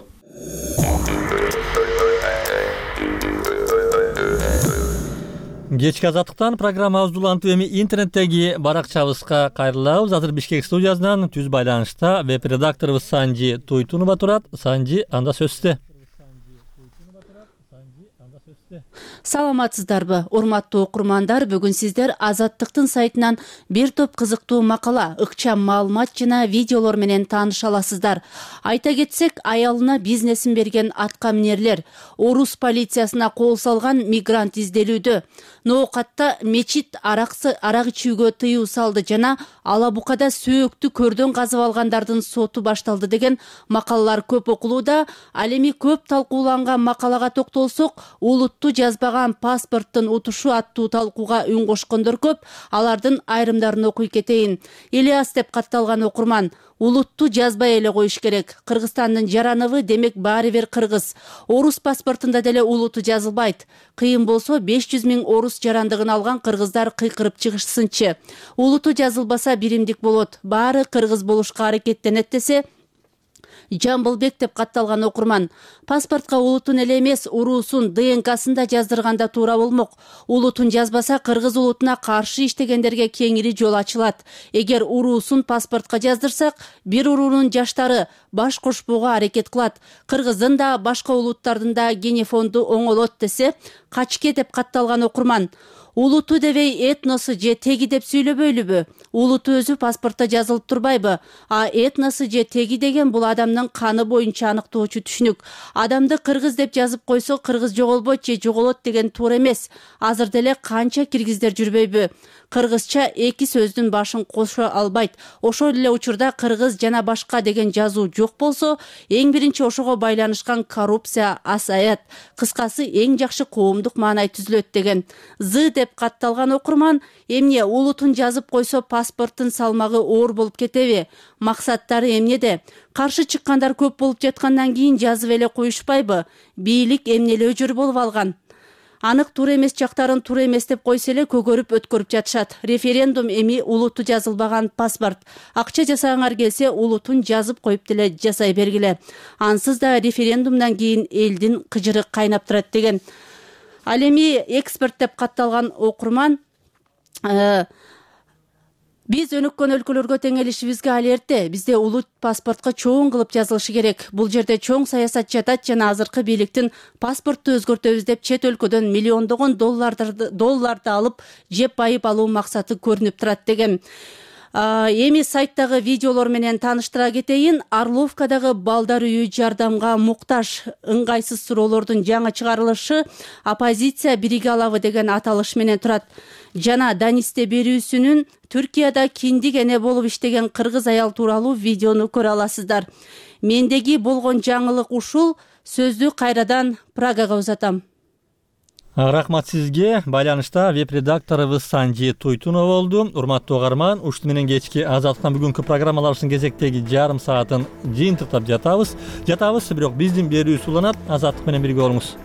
Кечки Азаттыктан программабызды улантып эми интернеттеги баракчабызга кайрылабыз. Азыр Бишкек студиясынан түз байланышта веб-редакторубуз Санжи Туйтунова турат. Санжи, анда сөз сизде. Саламатсыздарбы, урматтуу окурмандар? Бүгүн сиздер Азаттыктын сайтынан бир топ кызыктуу макала, ыкчам маалымат жана видеолор менен тааныша аласыздар. Айта кетсек, аялына бизнесин берген атка минерлер, Орус полициясына кол салган мигрант изделүүдө, Ноокатта мечит арак ичүүгө тыюу салды жана Алабукада сөөктү көрдөн казып алгандардын соту башталды деген макалалар көп окулууда. Ал эми көп талкууланган макалага токтолсок, улутту жазбаган паспорттун утушу аттуу талкууга үн кошкондор көп. Алардын айрымдарын окуй кетейин. Ильяс деп катталган окурман: улутту жазбай эле коюш керек. Кыргызстандын жарановы, демек баары бир кыргыз. Орус паспортунда деле улуту жазылбайт. Кыйын болсо 500 000 орус жарандыгын алган кыргыздар кыйкырып чыгышсынчы. Улуту жазылбаса биримдик болот. Баары кыргыз болушка аракеттенет десе Жамбылбек деп катталган окурман: паспортко улутун эле эмес, уруусун, ДНКсын да жаздырганда туура болмок. Улутун жазбаса кыргыз улутуна каршы иштегендерге кеңири жол ачылат. Эгер уруусун паспортко жаздырсак, бир уруунун жаштары баш кошпоого аракет кылат. Кыргыздын да башка улуттардын да генефонду оңолот десе Качке деп катталган окурман: улуту дебей этносу же теги деп сүйлөбөйлүбү? Улуту өзү паспортто жазылып турбайбы? А этносу же теги деген бул адамдын каны боюнча аныктоочу түшүнүк. Адамды кыргыз деп жазып койсо, кыргыз жоголбойт же жоголот деген туура эмес. Азыр деле канча киргиздер жүрбөйбү? Кыргызча эки сөздүн башын кошо албайт. Ошол эле учурда кыргыз жана башка деген жазуу жок болсо, эң биринчи ошого байланышкан коррупция азаят. Кыскасы эң жакшы коомдук маанай түзүлөт деген. З деп катталган окурман: эмне, улутун жазып койсо паспорттун салмагы оор болуп кетеби? Максаттары эмнеде? Каршы чыккандар көп болуп жаткандан кийин жазып эле коюшпайбы? Бийлик эмнелөө жөр болуп алган? Анык туура эмес жактарын туура эмес деп койсо эле көгөрүп өткөрүп жатышат. Референдум эми улуту жазылбаган паспорт. Акча жасагаңар келсе, улутун жазып коюп деле жасай бергиле. Ансыз да референдумдан кийин элдин кыжыры кайнап турат деген. Ал эми эксперт деп катталган окурман: биз өнүккөн өлкөлөргө теңелишибизге ал эрте. Бизде улут паспортко чоң кылып жазылышы керек. Бул жерде чоң саясат жатат жана азыркы бийликтин паспортту өзгөртөбүз деп чет өлкөдөн миллиондогон долларды алып жеп байып алуу максаты көрүнүп турат деген. Эми сайттагы видеолор менен тааныштыра кетейин. Орловкадагы балдар үйү жардамга муктаж. Ыңгайсыз суроолордун жаңы чыгарылышы оппозиция бириге алабы деген аталыш менен турат. Жана Данисте берүүсүнүн Түркияда киндик эне болуп иштеген кыргыз аял тууралуу видеону көрө аласыздар. Мендеги болгон жаңылык ушул. Сөздү кайрадан Прагага узатам. Рахмат сизге. Байланышта веб-редакторубуз Санжи Туйтунова болду. Урматтуу угарман, ушул менен кечки Азаттыктан бүгүнкү программаларыбыздын кезектеги жарым саатын жыйынтыктап жатабыз. Бирок биздин берүүбүз уланат. Азаттык менен бирге болуңуз.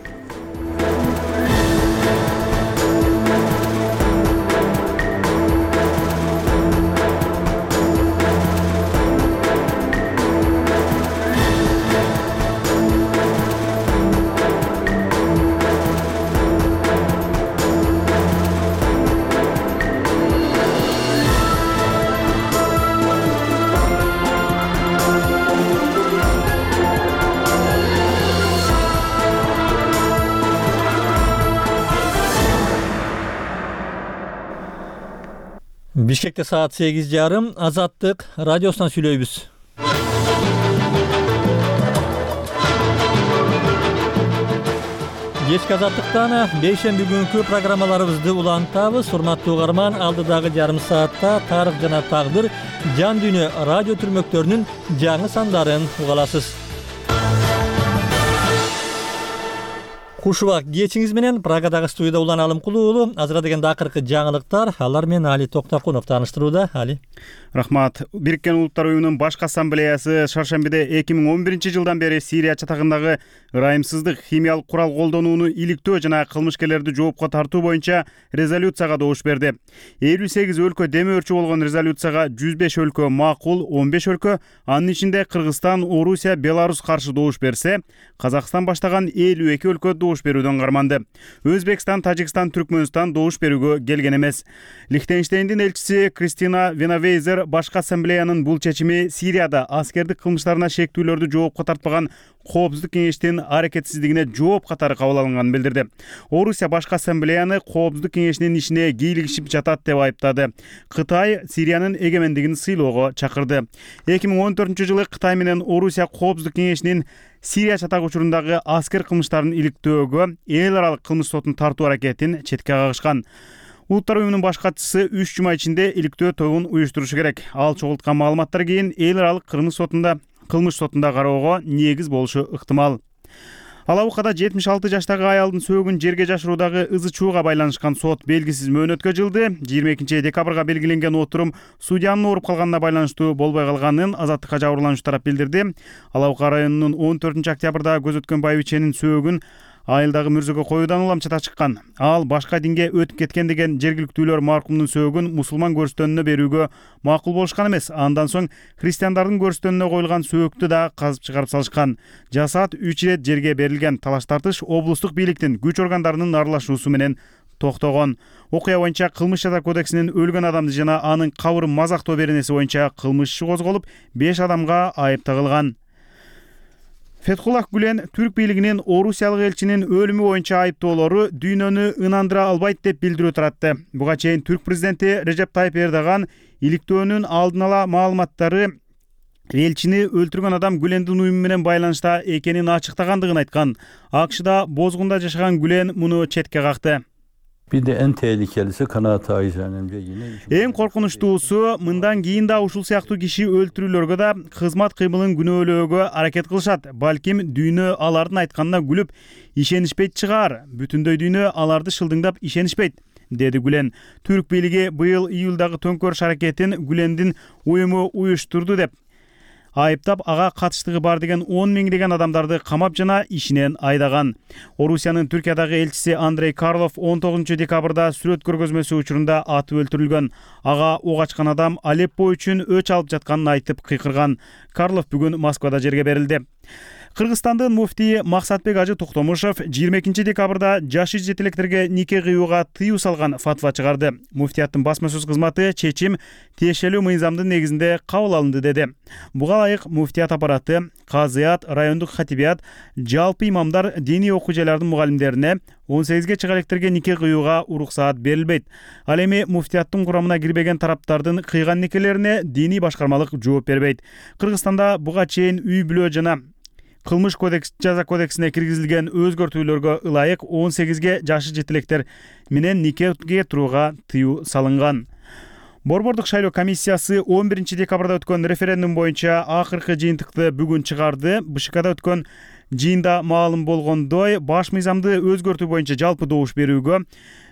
Бишкекте саат 8:30. Азаттык радиосунан сүйлөйбүз. Кечки Азаттыктан бейшемби күнкү программаларыбызды улантабыз. Урматтуу угарман, алдыдагы жарым саатта тарых жана тагдыр жан дүйнө радио түрмөктөрүнүн жаңы сандарын угаласыз. Кушубак кечиңиз менен Прагадагы студияда Улан Алымкулуу уулу. Азыркы дегенде акыркы жаңылыктар, алар менен Али Токтакунов тааныштырууда. Али. Рахмат. Бириккен Улуттар Уюмунун башкы ассамблеясы шаршембиде 2011-жылдан бери Сирия чатагындагы ырайымсыздык, химиялык курал колдонууну иликтөө жана кылмышкерлерди жоопко тартуу боюнча резолюцияга добуш берди. 58 өлкө демөөрчү болгон резолюцияга 105 өлкө макул, 15 өлкө, анын ичинде Кыргызстан, Орусия, Беларус каршы добуш берсе, Казакстан баштаган 52 өлкө добуш берүүдөн карманды. Өзбекстан, Тажикстан, Түркмөнстан добуш берүүгө келген эмес. Лихтенштейндин элчиси Кристина Венавейзер башкы ассамблеянын бул чечими Сирияда аскердик кылмыштарына шектүүлөрдү жоопко тартпаган Коопсуздук кеңештин аракетсиздигине жооп катары кабыл алынганын билдирди. Орусия башкы ассамблеяны Коопсуздук кеңешинин ишине кийлигишип жатат деп айыптады. Кытай Сириянын эгемендигин сыйлоого чакырды. 2014-жылы Кытай менен Орусия Коопсуздук кеңешинин Сирия чатак учурундагы аскер кылмыштарын иликтөөгө эл аралык кылмыш сотун тартуу аракетин четке кагышкан. Улуттар Уюмунун баш катчысы 3 жума ичинде иликтөө тобун уюштурушу керек. Ал чогулткан маалыматтар кийин эл аралык кылмыш сотунда кароого негиз болушу ыктымал. Алабукада 76 жаштагы аялдын сөөгүн жерге жашыруудагы ызы чууга байланышкан сот белгисиз мөөнөткө жылды. 22 декабрга белгиленген отурум судьянын ооруп калганына байланыштуу болбой калганын Азаттыкка жабырлануучу тарап билдирди. Алабука районунун 14 октябрда көз өткөн байбиченин сөөгүн айылдагы мүрзөгө коюудан уламчата чыккан. Ал башка динге өтүп кеткен деген жергиликтүүлөр маркумдун сөөгүн мусулман көрүстөнүнө берүүгө макул болушкан эмес. Андан соң христиандардын көрүстөнүнө коюлган сөөктү да казып чыгарып салышкан. Жасаат 3 ирет жерге берилген. Талаш тартыш облустук бийликтин күч органдарынын аралашуусу менен токтогон. Окуя боюнча кылмыш жаза кодексинин өлгөн адамды жана анын кабырын мазактоо беренеси боюнча кылмыш иши козголуп, 5 адамга айып тагылган. Фетхуллах Гүлен түрк бийлигинин орусиялык элчинин өлүмү боюнча айыптоолору дүйнөнү ынандыра албайт деп билдирүү таратты. Буга чейин түрк президенти Режеп Тайып Эрдоган иликтөөнүн алдын ала маалыматтары элчини өлтүргөн адам Гүлендин уюму менен байланышта экенин ачыктагандыгын айткан. АКШда Бозгунда жашаган Гүлен муну четке какты. Bir de en tehlikelisi kanaat ayizanemce yine. Эң коркунучтуусу мындан кийин да ушул сыяктуу киши өлтүрүүлөргө да кызмат кыймылын күнөөлөөгө аракет кылышат. Балким дүйнө алардын айтканына күлүп ишенишпейт чыгар. Бүтүндөй дүйнө аларды шылдыңдап ишенишпейт, деди Гүлен. Түрк бийлиги быйыл июлдагы төңкөрүш аракетин Гүлендин уюму уюштурду деп айыптап, ага катыштыгы бар деген 10 миңдеген адамдарды камап жана ишинен айдаган. Орусиянын Түркиядагы элчиси Андрей Карлов 19 декабрда сүрөт көргөзмөсү учурунда атып өлтүрүлгөн. Ага ок ачкан адам Алеппо үчүн өч алып жатканын айтып кыйкырган. Карлов бүгүн Москвада жерге берилди. Кыргызстандын муфтийи Максатбек Ажы Токтомушев 22 декабрда жашы жетелектерге нике кыюуга тыюу салган фатва чыгарды. Муфтияттын басма-сөз кызматы чечим тиешелүү мыйзамдын негизинде кабыл алынды деди. Буга ылайык муфтият аппараты, казыят, райондук хатибият, жалпы имамдар диний окуучулардын мугалимдерине 18 чыга электерге нике кыюуга уруксаат берилбейт. Ал эми муфтияттын курамына кирбеген тараптардын кыйган никелерине диний башкармалык жооп бербейт. Кыргызстанда буга чейин үй бүлө жана кылмыш жаза кодексине киргизилген өзгөртүүлөргө ылайык 18 жашы жетелектер менен никеге турууга тыюу салынган. Борбордук шайлоо комиссиясы 11 декабрда өткөн референдум боюнча акыркы жыйынтыкты бүгүн чыгарды. БШКда өткөн жыйында маалым болгондой, баш мыйзамды өзгөртүү боюнча жалпы добуш берүүгө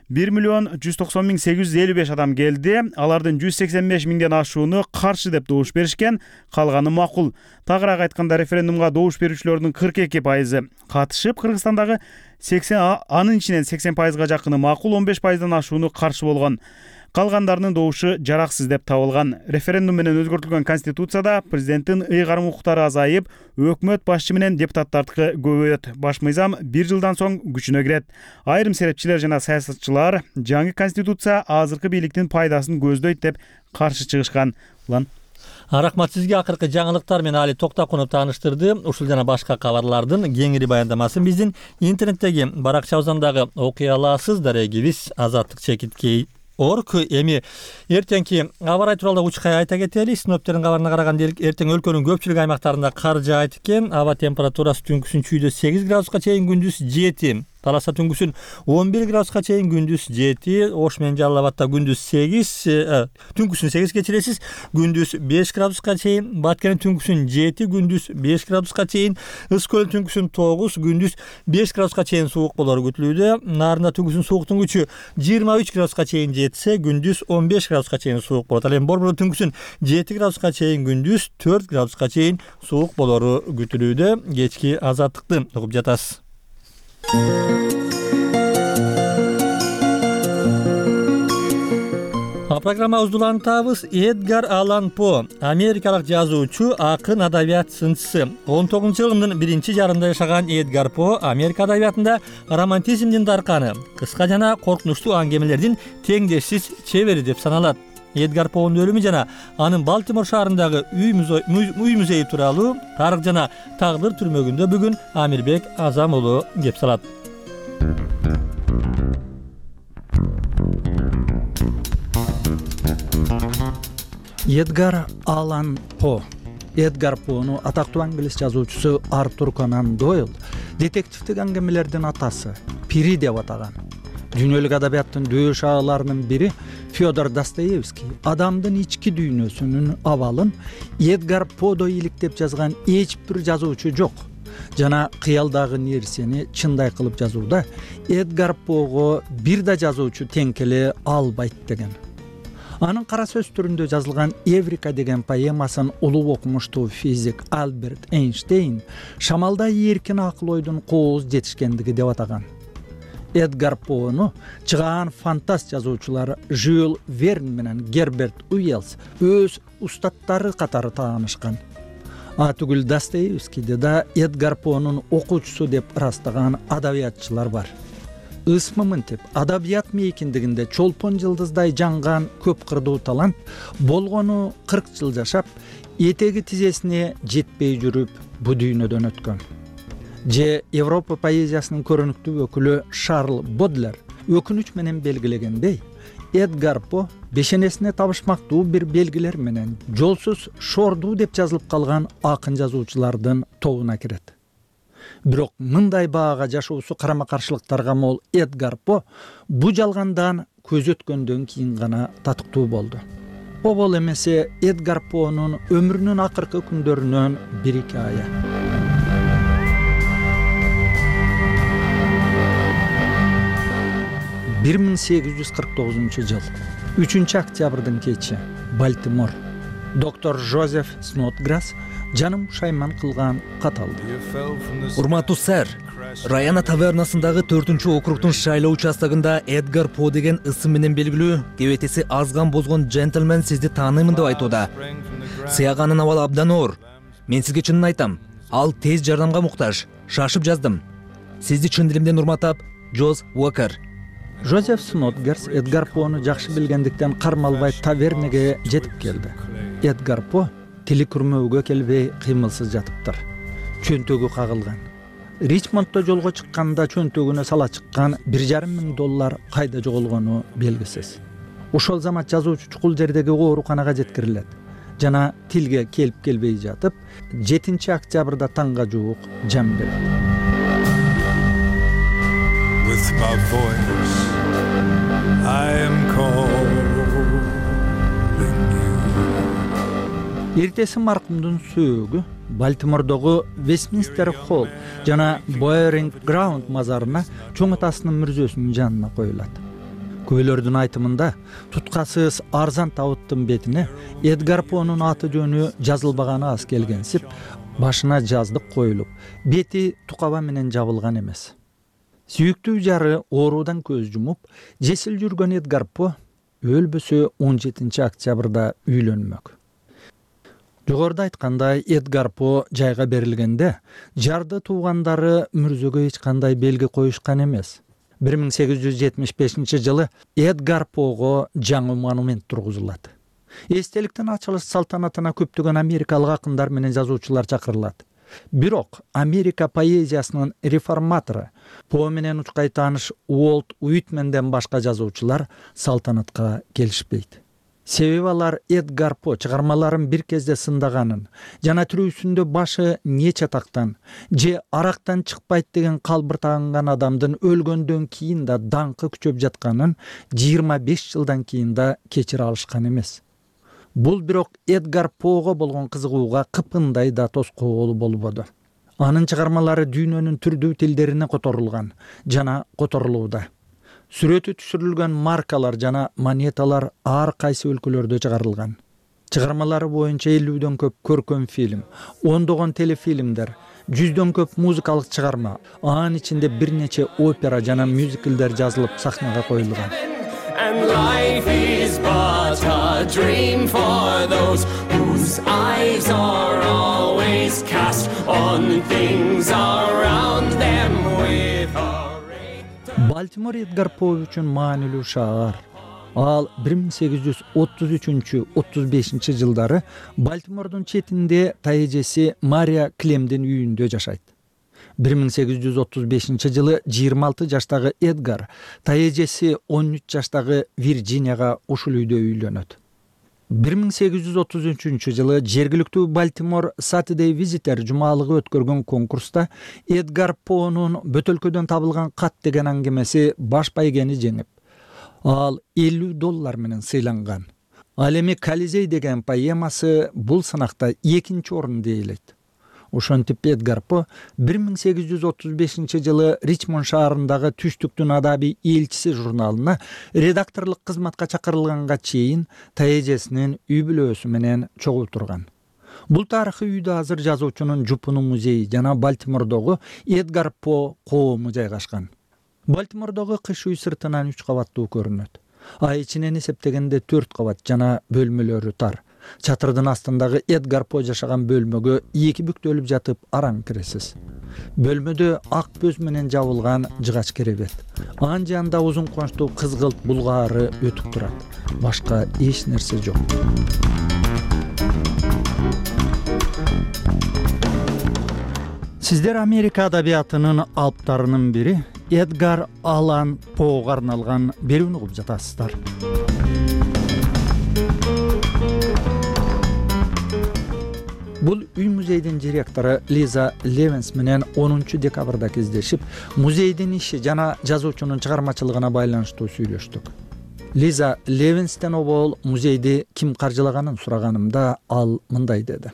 1.190.855 адам келди. Алардын 185 миңден ашууну каршы деп добуш беришкен, калганы макул. Тагыраак айтканда референдумга добуш берүүчүлөрдүн 42% катышып, Кыргызстандагы 80, анын ичинен 80%га жакыны макул, 15%дан ашууну каршы болгон. Калгандарынын добушу жараксыз деп табылган. Референдум менен өзгөртүлгөн конституцияда президенттин ыйгарым укуктары азайып, өкмөт башчы менен депутаттардыкы көбөйөт. Баш мыйзам 1 жылдан соң күчүнө кирет. Айрым серепчилер жана саясатчылар жаңы конституция азыркы бийликтин пайдасын көздөйт деп каршы чыгышкан. Рахмат сизге. Акыркы жаңылыктар менен Али Токтакунов тааныштырды. Ушул жана башка кабарлардын кеңири баяндамасын биздин интернеттеги баракчабыздагы окуя аласыз. Дарегибиз Азаттык чекиткей Ork эми эртеңки аба ырайы тууралуу учкай айта кетели. Синоптиктердин кабарына караганда эртең өлкөнүн көпчүлүк аймактарында кар жаайт экен. Аба температурасы түнкүсүн чүйдө 8 градуска чейин, күндүз 7. Таласа түнкүсүн 11 градуска чейин, күндүз 7. Ош менен Жалал Абадта күндүз 8, түнкүсүн 8 кечиресиз, күндүз 5 градуска чейин. Баткен түнкүсүн 7, күндүз 5 градуска чейин. Ызкөл түнкүсүн 9, күндүз 5 градуска чейин суук болору күтүлүүдө. Нарында түнкүсүн сууктун күчү 23 градуска чейин жетсе, күндүз 15 градуска чейин суук болот. Ал эми Борбордо түнкүсүн 7 градуска чейин, күндүз 4 градуска чейин суук болору күтүлүүдө. Кечки азаттыкты угуп жатасыз. Программабызды улантабыз. Эдгар Аллан По, америкалык жазуучу, акын, адабият сынчысы. 19-жылдын биринчи жарымында жашаган Эдгар По Америка адабиятында романтизмдин дарканы, кыска жана коркунучтуу аңгемелердин теңдешсиз чебери деп саналат. Эдгар По'нун өлүмү жана анын Балтимор шаарындагы үй музейи тууралуу тарых жана тагдыр түрмөгүндө бүгүн Амирбек Азам уулу кеп салат. Эдгар Аллан По. Эдгар По'ну атактуу англис жазуучусу Артур Конан Дойл детективдик аңгемелердин атасы, пири деп атаган. Дүйнөлүк адабияттын дөй шааларынын бири Федор Достоевский адамдын ички дүйнөсүнүн абалын Эдгар Подо иликтеп жазган эч бир жазуучу жок. Жана кыялдагы нерсени чындай кылып жазууда Эдгар Пого бир да жазуучу тең келе албайт деген. Анын кара сөз түрүндө жазылган Эврика деген поэмасын улуу окумуштуу физик Альберт Эйнштейн шамалда эркин акыл ойдун кооз жетишкендиги деп атаган. Эдгар По'ну чыгаан фантаст жазуучулар Жюль Верн менен Герберт Уэллс өз устаттары катары таанышкан. Түгүл Достоевскийди да Эдгар По'нун окуучусу деп ырастаган адабиятчылар бар. Ысмы мынтип адабият мейкиндигинде чолпон жылдыздай жанган көп кырдуу талант болгону 40 жыл жашап, этеги тизесине жетпей жүрүп бу дүйнөдөн өткөн. Же Европа поэзиясынын көрүнүктүү өкүлү Шарл Бодлер өкүнүч менен белгилегендей, Эдгар По бешенесине табышмактуу бир белгилер менен жолсуз шордуу деп жазылып калган акын жазуучулардын тобуна кирет. Бирок мындай баага жашоосу карама каршылыктарга мол Эдгар По бу жалгандан көз өткөндөн кийин гана татыктуу болду. Обол эмесе Эдгар По'нун өмүрүнүн акыркы күндөрүнөн бир хикая. 1849 жыл 3 октябрдын кечи Балтимор. Доктор Жозеф Снотграсс жаным шайман кылган кат алды. Урматтуу сэр, Раяна тавернасындагы 4-чү округдун шайлоо участогунда Эдгар По деген ысым менен белгилүү кебетеси азган бозгон джентльмен сизди тааныймын деп айтууда. Сыяганын абалы абдан оор. Мен сизге чынын айтам, ал тез жардамга муктаж. Шашып жаздым. Сизди чын дилимден урматтап, Джоз Уокер. Жозеф Снотграсс Эдгар По'ну жакшы билгендиктен кармалбай тавернеге жетип келди. Эдгар По тили күрмөөгө келбей кыймылсыз жатыптыр. Чөнтөгү кагылган. Ричмонддо жолго чыкканда чөнтөгүнө сала чыккан $1,500 кайда жоголгону белгисиз. Ошол замат жазуучу чукул жердеги ооруканага жеткирилет. Жана тилге келип келбей жатып, 7 октябрда таңга жуук жан берет. With my voice, I am calling you. Эртеси маркумдун сөөгү Балтимордогу Вестминстер Холл жана Боеринг Граунд мазарына чоң атасынын мүрзөсүнүн жанына коюлат. Күбөлөрдүн айтымында туткасыз арзан табыттын бетине Эдгар По'нун аты жөнү жазылбаганы аз келгенсип, башына жаздык коюлуп, бети тукаба менен жабылган эмес. Сүйүктүү жары оорудан көз жумуп, жесил жүргөн Эдгар По өлбөсө 17 октябрда үйлөнмөк. Жогоруда айткандай, Эдгар По жайга берилгенде жарды туугандары мүрзөгө эч кандай белги коюшкан эмес. 1875 жылы Эдгар Пого жаңы монумент тургузулат. Эстеликтин ачылыш салтанатына көптөгөн америкалык акындар менен жазуучулар чакырылат. Бирок Америка поэзиясынын реформатору, По менен учкай тааныш Уолт Уитменден башка жазуучулар салтанатка келишпейт. Себеби алар Эдгар По чыгармаларын бир кезде сындаганын жана тирүүсүндө башы не чатактан же арактан чыкпайт деген калбыр тагынган адамдын өлгөндөн кийин да даңкы күчөп жатканын 25 жылдан кийин да кечире алышкан эмес. Бул бирок Эдгар Поого болгон кызыгууга кыпындай да тоскоолу болбоду. Анын чыгармалары дүйнөнүн түрдүү тилдерине которулган жана которулууда. Сүрөтү түшүрүлгөн маркалар жана монеталар ар кайсы өлкөлөрдө чыгарылган. Чыгармалары боюнча 50дөн көп көркөм фильм, 10 телефилмдер, 100дөн көп музыкалык чыгарма, анын ичинде бир нече опера жана мюзиклдер жазылып сахнага коюлган. And life is but a dream for those whose eyes are always cast on things around them with a Балтимор Эдгар По үчүн маанилүү шаар. Ал 1833-35 жылдары Балтимордун четинде тайэжеси Мария Клемдин үйүндө жашайт. 1835 жылы 26 жаштагы Эдгар тайэжеси 13 жаштагы Вирджинияга ушул үйдө үйлөнөт. 1833 жылы жергиликтүү Балтимор Saturday Visitor жумалыгы өткөргөн конкурста Эдгар По'нун бөтөлкөдөн табылган кат деген аңгемеси баш байгени жеңип, ал $50 менен сыйланган. Ал эми Колизей деген поэмасы бул сынакта 2-чи орунду ээлейт. Ошентип Эдгар По 1835 жылы Ричмонд шаарындагы Түштүктүн адаби элчиси журналына редакторлук кызматка чакырылганга чейин тайэжесинин үй бүлөсү менен чогуу турган. Бул тарыхый үйдө азыр жазуучунун жупуну музейи жана Балтимордогу Эдгар По коому жайгашкан. Балтимордогу кыш үй сыртынан 3 кабаттуу көрүнөт. Ай ичинен эсептегенде 4 кабат жана бөлмөлөрү тар. Чатырдын астындагы Эдгар По жашаган бөлмөгө 2 бүктөлүп жатып араң киресиз. Бөлмөдө ак бөз менен жабылган жыгач керебет. Анын жанында узун кончтуу кызгылт булгаары өтүп турат. Башка эч нерсе жок. Сиздер Америка адабиятынын алыптарынын бири Эдгар Аллан По'га арналган берүүнү угуп жатасыздар. Бул үй музейдин директору Лиза Левенс менен 10 декабрда кездешип, музейдин иши жана жазуучунун чыгармачылыгына байланыштуу сүйлөштүк. Лиза Левенстен обол музейди ким каржылаганын сураганымда ал мындай деди.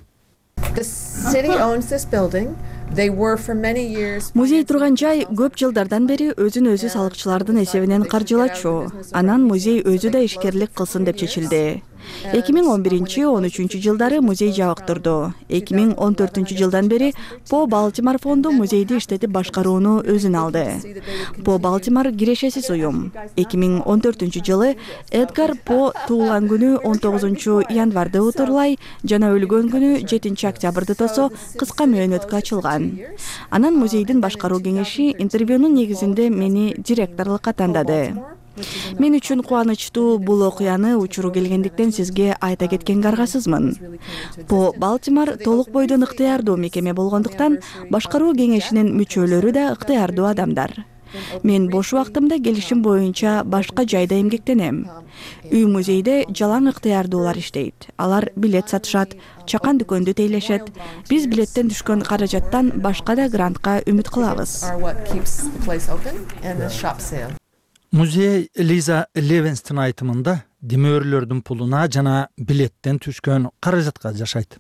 Музей турган жай көп жылдардан бери өзүн өзү салыкчылардын эсебинен каржылачу. Анан музей өзү да ишкерлик кылсын деп чечилди. 2011-13 жылдары музей жабык турду. 2014 жылдан бери По Балтимор фонду музейди иштетип башкарууну өзүнө алды. По Балтимор кирешесиз уюм. 2014 жылы Эдгар По туулган күнү 19 январды утурлай жана өлгөн күнү 7 октябрды тосо кыска мөөнөткө ачылган. Анан музейдин башкаруу кеңеши интервьюнун негизинде мени директорлукка тандады. Мен үчүн кубанычтуу бул окуяны учуру келгендиктен сизге айта кеткенге аргасызмын. По Балтимор толук бойдон ыктыярдуу мекеме болгондуктан башкаруу кеңешинин мүчөлөрү да ыктыярдуу адамдар. Мен бош убактымда келишим боюнча башка жайда эмгектенем. Үй музейде жалаң ыктыярдуулар иштейт. Алар билет сатышат, чакан дүкөндү тейлешет. Биз билеттен түшкөн каражаттан башка да грантка үмүт кылабыз. Музей Лиза Левенстин айтымында демөрлөрдүн пулуна жана билеттен түшкөн каражатка жашайт.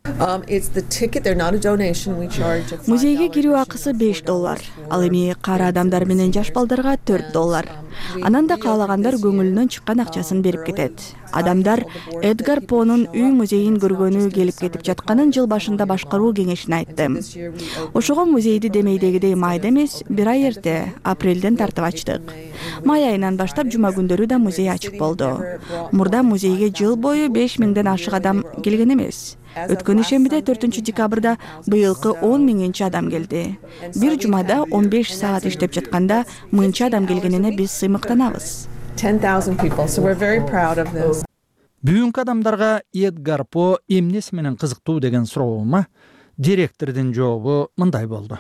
Музейге кирүү акысы $5. Ал эми кара адамдар менен жаш балдарга $4. Анан да каалагандар көңүлүнөн чыккан акчасын берип кетет. Адамдар Эдгар По'нун үй музейин көргөнү келип кетип жатканын жыл башында башкаруу кеңешине айтты. Ошого музейди демейдегидей майда эмес, бир ай эрте, апрелден тартып ачтык. Май айынан баштап жума күндөрү да музей ачык болду. Мурда музейге жыл бою 5000ден ашык адам келген эмес. Өткөн ишембиде 4 декабрда быйылкы 10.000 адам келди. Бир жумада 15 саат иштеп жатканда 1000 адам келгенине биз сыймыктанабыз. 10,000 people, so we're very proud of this. Бүгүнкү адамдарга Эдгар По эмнеси менен кызыктуу деген суроома Директордун жообу мындай болду.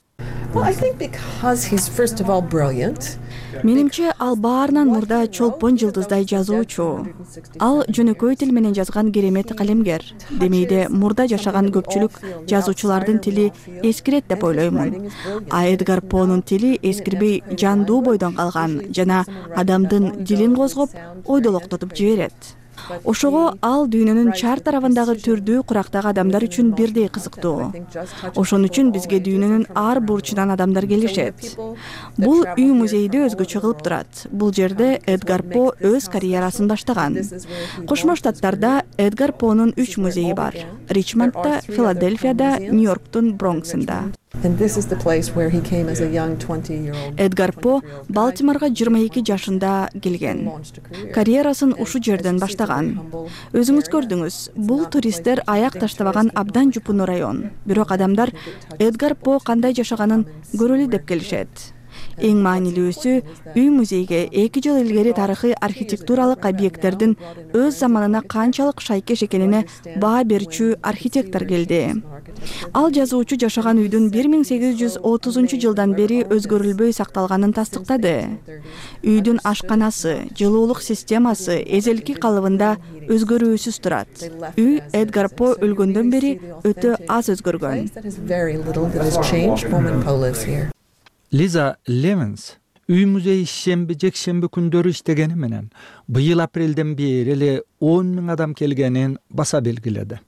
Менимче ал баарынан мурда чолпон жылдыздай жазуучу. Ал жөнөкөй тил менен жазган керемет калемгер. Демейде мурда жашаган көпчүлүк жазуучулардын тили эскирет деп ойлоймун. А Эдгар По'нун тили эскирбей жандуу бойдон калган жана адамдын дилин козгоп, ойдолоктотуп жиберет. Ошого ал дүйнөнүн чар тарабындагы түрдүү курактагы адамдар үчүн бирдей кызыктуу. Ошон үчүн бизге дүйнөнүн ар бурчунан адамдар келишет. Бул үй музейде өзгөчө кылып турат. Бул жерде Эдгар По өз карьерасын баштаган. Кошмо Штаттарда Эдгар По'нун 3 музейи бар. Ричмондда, Филадельфияда, Нью-Йорктун Бронксунда. Эдгар По Балтиморго 22 жашында келген. Карьерасын ушу жерден баштаган. Өзүңүз көрдүңүз, бул туристтер аяк таштабаган абдан жупуну район. Бирок адамдар Эдгар По кандай жашаганын көрөлү деп келишет. Эң маанилүүсү, үй музейге 2 жыл илгери тарыхый архитектуралык объекттердин өз заманына канчалык шайкеш экенине баа берүүчү архитектор келди. Ал жазуучу жашаган үйдүн 1830 жылдан бери өзгөрүлбөй сакталганын тастыктады. Үйдүн ашканасы, жылуулук системасы эзелки калыбында өзгөрүүсүз турат. Үй Эдгар По өлгөндөн бери өтө аз өзгөргөн. Лиза Левенс үй музей шемби-жекшемби күндөрү иштегени менен быйыл апрелден бери эле 10 000 адам келгенин баса белгиледи.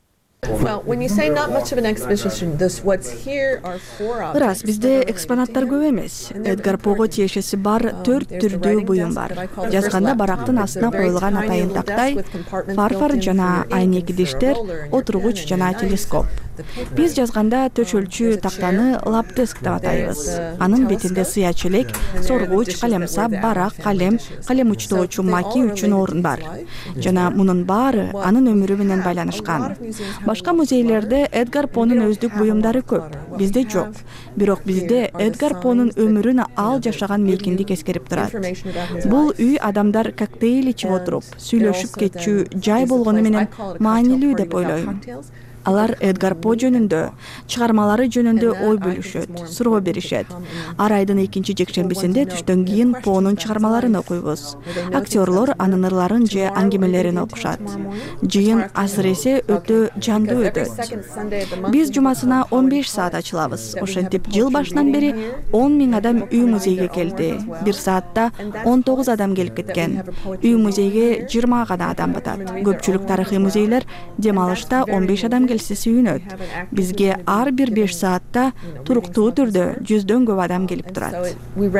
Ырас, бизде экспонаттар көп эмес. Эдгар Пого тиешеси бар 4 түрдүү буюм бар. Жазганда барактын астына коюлган атайын тактай, фарфор жана айнек идиштер, отургуч жана телескоп. Биз жазганда төшөлчү тактаны лаптеск деп атайбыз. Анын бетинде сыя челек, соргуч, калемсап, барак, калем, калем учтоочу маки үчүн орун бар. Жана мунун баары анын өмүрү менен байланышкан. Башка музейлерде Эдгар По'нун өздүк буюмдары көп, бизде жок. Бирок бизде Эдгар По'нун өмүрүн ал жашаган мейкиндик эскерип турат. Бул үй адамдар коктейль ичип отуруп, сүйлөшүп кетчү жай болгону менен маанилүү деп ойлойм. Алар Эдгар По жөнүндө, чыгармалары жөнүндө ой бөлүшөт, суроо беришет. Ар айдын 2 жекшембисинде түштөн кийин По'нун чыгармаларын окуйбуз. Актерлор анын ырларын же аңгемелерин окушат. Жыйын асыр эсе өтө жандуу өтөт. Биз жумасына 15 саат ачылабыз. Ошентип жыл башынан бери 10 000 адам үй музейге келди. Бир саатта 19 адам келип кеткен. Үй музейге 20 гана адам батат. Көпчүлүк тарыхый музейлер дем алышта 15 адам келсе сүйүнөт. Бизге ар бир 5 саатта туруктуу түрдө 100дөн көп адам келип турат.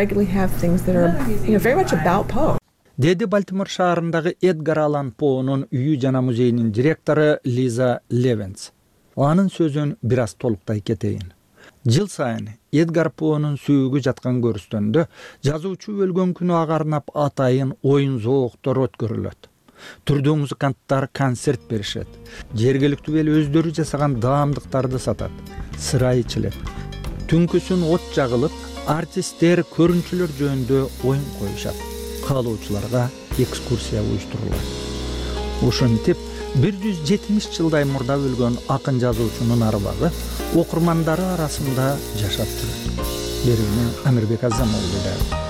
Деди Балтимор шаарындагы Эдгар Аллан По'нун үйү жана музейинин директору Лиза Левенс. Анын сөзүн бир аз толуктай кетейин. Жыл сайын Эдгар По'нун сүйүгү жаткан көрүстөндө жазуучу өлгөн күнү ага арнап атайын оюн зооктор өткөрүлөт. Түрдүү музыканттар концерт беришет. Жергиликтүү эл өздөрү жасаган даамдыктарды сатат. Сыра ичилет. Түнкүсүн от жагылып, артисттер көрүнчүлөр жөнүндө оюн коюшат. Каалоочуларга экскурсия уюштурулат. Ошентип 170 жылдай мурда өлгөн акын жазуучунун арбагы окурмандары арасында жашап жүрөт. Берүүнү Амирбек Азамолду.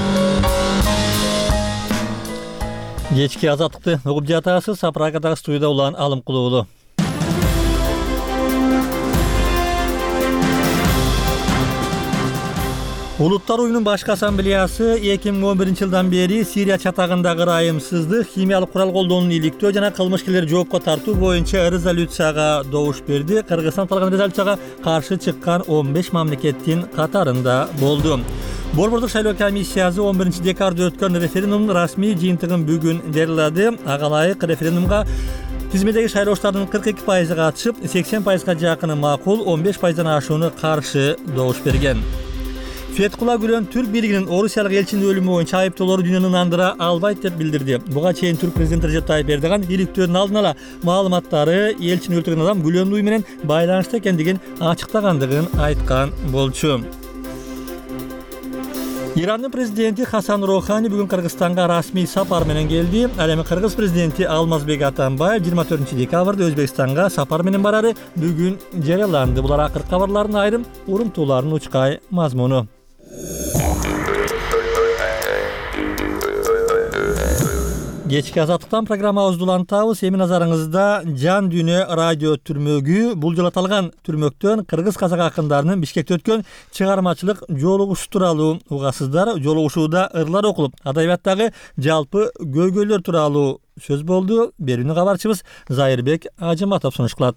Кечки азаттыкты угуп жатасыз. Апракадагы студияда улан Алым Кулуулу. Улуттар уюнунун башкы ассамблеясы 2011 жылдан бери Сирия чатагындагы ырайымсыздык, химиялык курал колдонууну иликтөө жана кылмышкерлерди жоопко тартуу боюнча резолюцияга добуш берди. Кыргызстан тараган резолюцияга каршы чыккан 15 мамлекеттин катарында болду. Борбордук шайлоо комиссиясы 11 декабрда өткөн референдумдун расмий жыйынтыгын бүгүн жарыялады. Ага ылайык референдумга тизмедеги шайлоочулардын 42% катышып, 80% жакыны макул, 15%дан ашууну каршы добуш берген. Фетхула Гүлөн Түрк бийлигинин орусиялык элчинин өлүмү боюнча айыптоолору дүйнөнү андыра албайт деп билдирди. Буга чейин Түрк президенти Режеп Тайып Эрдоган иликтөөнүн алдын ала маалыматтары элчини өлтүргөн адам Гүлөндүн уyu менен байланышта экендигин ачыктагандыгын айткан болчу. Ирандын президенти Хасан Рохани бүгүн Кыргызстанга расмий сапар менен келди. Ал эми Кыргыз президенти Алмазбек Атамбаев 24-декабрда Өзбекстанга сапар менен барары бүгүн жарыяланды. Булар акыркы кабарлардын айрым урумтууларынын учкай мазмуну. Кечки азаттыктан программабызды улантабыз. Эми назарыңызда Жан Дүйнө радио түрмөгү. Бул жолу аталган түрмөктөн кыргыз казак акындарынын Бишкекте өткөн чыгармачылык жолугушуу тууралуу угасыздар. Жолугушууда ырлар окулуп, адабияттагы жалпы көйгөйлөр тууралуу сөз болду. Берүүнү кабарчыбыз Зайырбек Ажыматов сунуш кылат.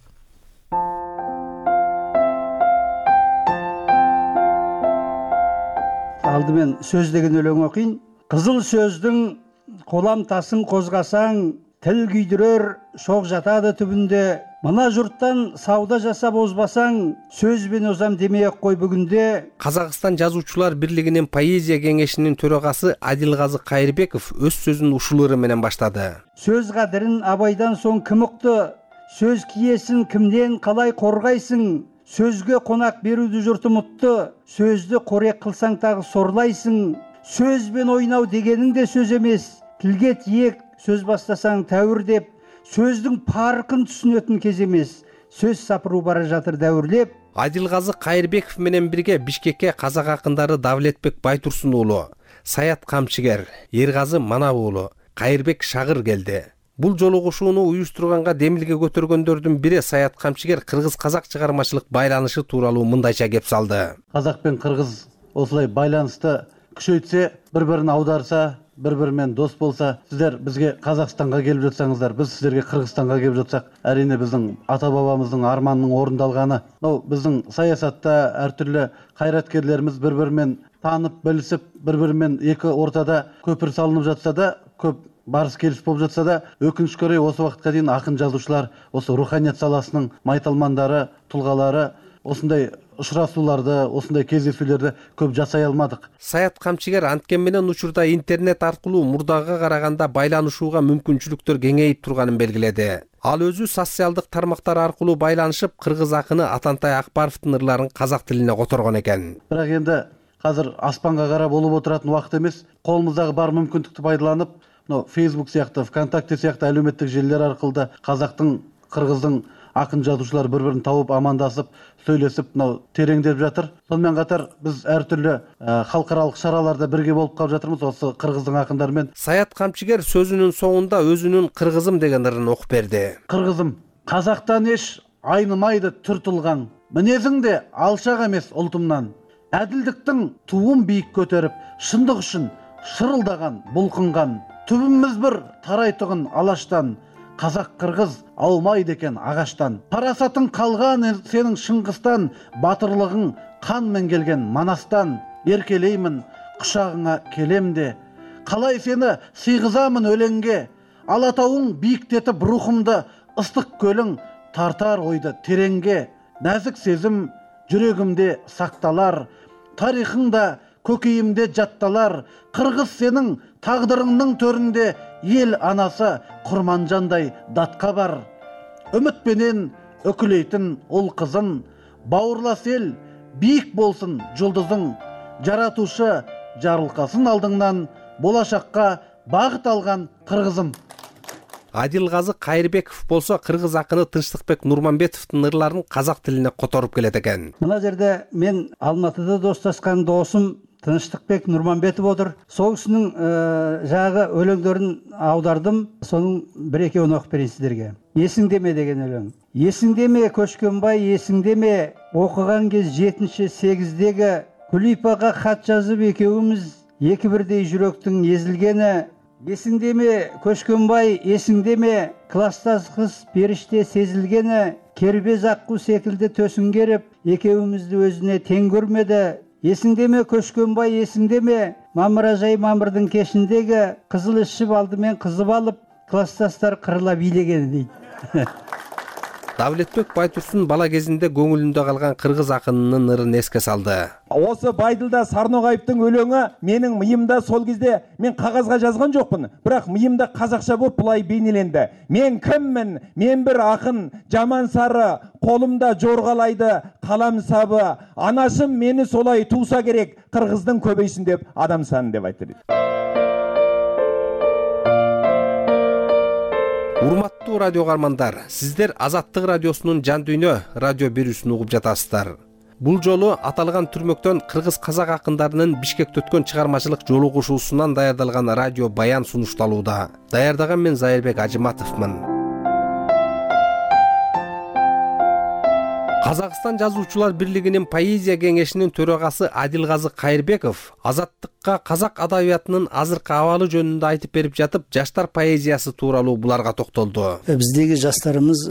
Алдымен сөз деген өлең окуйын. Кызыл сөздүн колам тасын козгасаң, тил күйдүрөр шок жатады түбүндө. Мына журттан сауда жасап озбасаң, сөз бен озам демей кой бүгүндө. Казакстан жазуучулар бирлигинин поэзия кеңешинин төрагасы Адилгазы Кайрбеков өз сөзүн ушул ыры менен баштады. Сөз кадырын абайдан соң ким укту? Сөз киесин кимден калай коргайсың? Сөзгө конак берүүдү журт умутту. Сөздү корек кылсаң тагы сорлайсың. Сөз бен ойнау дегениң де сөз эмес. Тилге тиек сөз бастасаң тәуір деп, сөздің парқын түсінетін кез емес. Сөз сапыру бара жатыр дәуірлеп. Адилгазы Кайрбеков менен бирге Бишкекке казак акындары Давлетбек Байтурсун уулу, Саят Камчыгер, Эргазы Манап уулу, Кайрбек Шагыр келди. Бул жолугушууну уюштурганга демилге көтөргөндөрдүн бири Саят Камчыгер кыргыз-казак чыгармачылык байланышы тууралуу мындайча кеп салды. Казак пен кыргыз осулай байланышты күчөйтсө, бири-бирин аударса, bir-biriмен дос болса, сіздер бізге Қазақстанға келіп жатсаңыздар, біз сіздерге Қырғызстанға келіп жатсақ, әрине біздің ата-бабамыздың арманының орындалғаны. Біздің саясатта әртүрлі қайраткерлеріміз бір-бірімен танып, білісіп, бір-бірімен екі ортада көпір салынып жатса да, көп барыс келіс болып жатса да, өкінішке орай осы уақытқа дейін ақын жазушылар, осы руханият саласының майталмандары, тұлғалары осындай ұшырасуларды, осындай кездесулерді көп жасай алмадық. Саят Камчыгер анткен менен учурда интернет аркылуу мурдага караганда байланышууга мүмкүнчүлүктөр кеңейип турганын белгиледи. Ал өзү социалдык тармактар аркылуу байланышып, кыргыз акыны Атантай Акбаровдун ырларын казак тилине которгон экен. Бирок энди азыр аспанга карап болуп отуратын убакыт эмес. Колумуздагы бар мүмкүндүктү пайдаланып, Facebook сыяктуу, ВКонтакте сыяктуу әлеуметтик желилер аркылуу казактын, кыргыздын акын жазуучулар бір-бірін тауып, амандасып, сөйлесіп, тереңдеп жатыр. Сонымен қатар біз әртүрлі халықаралық шараларда бірге болып қалып жатырмыз осы кыргыздың акындарымен. Саят Камчыгер сөзүнүн соңунда өзүнүн кыргызым деген ырын окуп берди. Кыргызым, казактан еш айнымайды түр тулган, мінезің де алшақ емес ұлтымнан. Әділдіктің туын биік көтеріп, шындық үшін шырылдаған, бұлқынған. Түбіміз бір тарайтығын алаштан. Қазақ қырғыз аумайды екен ағаштан. Парасатың қалған сенің Шыңғыстан, батырлығың қанмен келген Манастан. Еркелеймін, құшағыңа келемде, қалай сені сыйғызамын өлеңге. Алатауың биіктетіп рухымды, ыстық көлің тартар ойды тереңге. Нәзік сезім жүрегімде сақталар, тарихыңда көкейімде жатталар. Қырғыз сенің тағдырыңның төрінде ел анасы Құрманжандай датқа бар. Үмітпенен өкілейтін ол қызын, бауырлас ел биік болсын жұлдызың. Жаратушы жарылқасын алдыңнан, болашаққа бағыт алған қырғызым. Адилгазы Кайрбеков болсо кыргыз акыны Тынчтыкбек Нурманбетовдун ырларын казак тилине которуп келет экен. Мына жерде мен Алматыда досташкан досум Тынчтыкбек Нурманбетов отур. Сол кишинин жагы өлөңдөрүн аудардым. Сонун бир-экөөнү окуп берейин сиздерге. Есиңдеме деген өлөң. Есиңдеме Көчкөнбай, есиңдеме окуган кез 7-8-деги Күлипага хат жазып экөөбүз эки бирдей жүрөктүн езилгени. Есиңдеме Көчкөнбай, есиңдеме класстас кыз периште сезилгени. Кербез акку секилди төсүн керип, экөөбүздү өзүнө тең көрмөдү. Есиңдеме Көчкөнбай, есиңдеме Мамыражай мамырдын кешиндеги кызыл ишип алдымен кызып алып, класстастар кырыла бийлегени дейт. Давлетбек Байтурсун бала кезинде көңүлүндө калган кыргыз акынынын ырын эске салды. Осы Байдылда Сарноғайыптың өлеңі менің миымда сол кезде мен қағазға жазған жоқпын, бірақ миымда қазақша болып бұлай бейнеленді. Мен кіммін? Мен бір ақын, жаман сары, қолымда жорғалайды қалам сабы. Анашым мені солай туса керек, қырғыздың көбейсін деп адам саны деп айтты. Урматтуу радио кармандар, сиздер Азаттык радиосунун жан дүйнө радио берүүсүн угуп жатасыздар. Бул жолу аталган түрмөктөн кыргыз казак акындарынын Бишкекте өткөн чыгармачылык жолугушуусунан даярдалган радио баян сунушталууда. Даярдаган мен Зайырбек Ажыматовмун. Казакстан жазуучулар бирлигинин поэзия кеңешинин төрагасы Адилгазы Кайырбеков Азаттыкка казак адабиятынын азыркы абалы жөнүндө айтып берип жатып, жаштар поэзиясы тууралуу буларга токтолду. Биздеги жаштарыбыз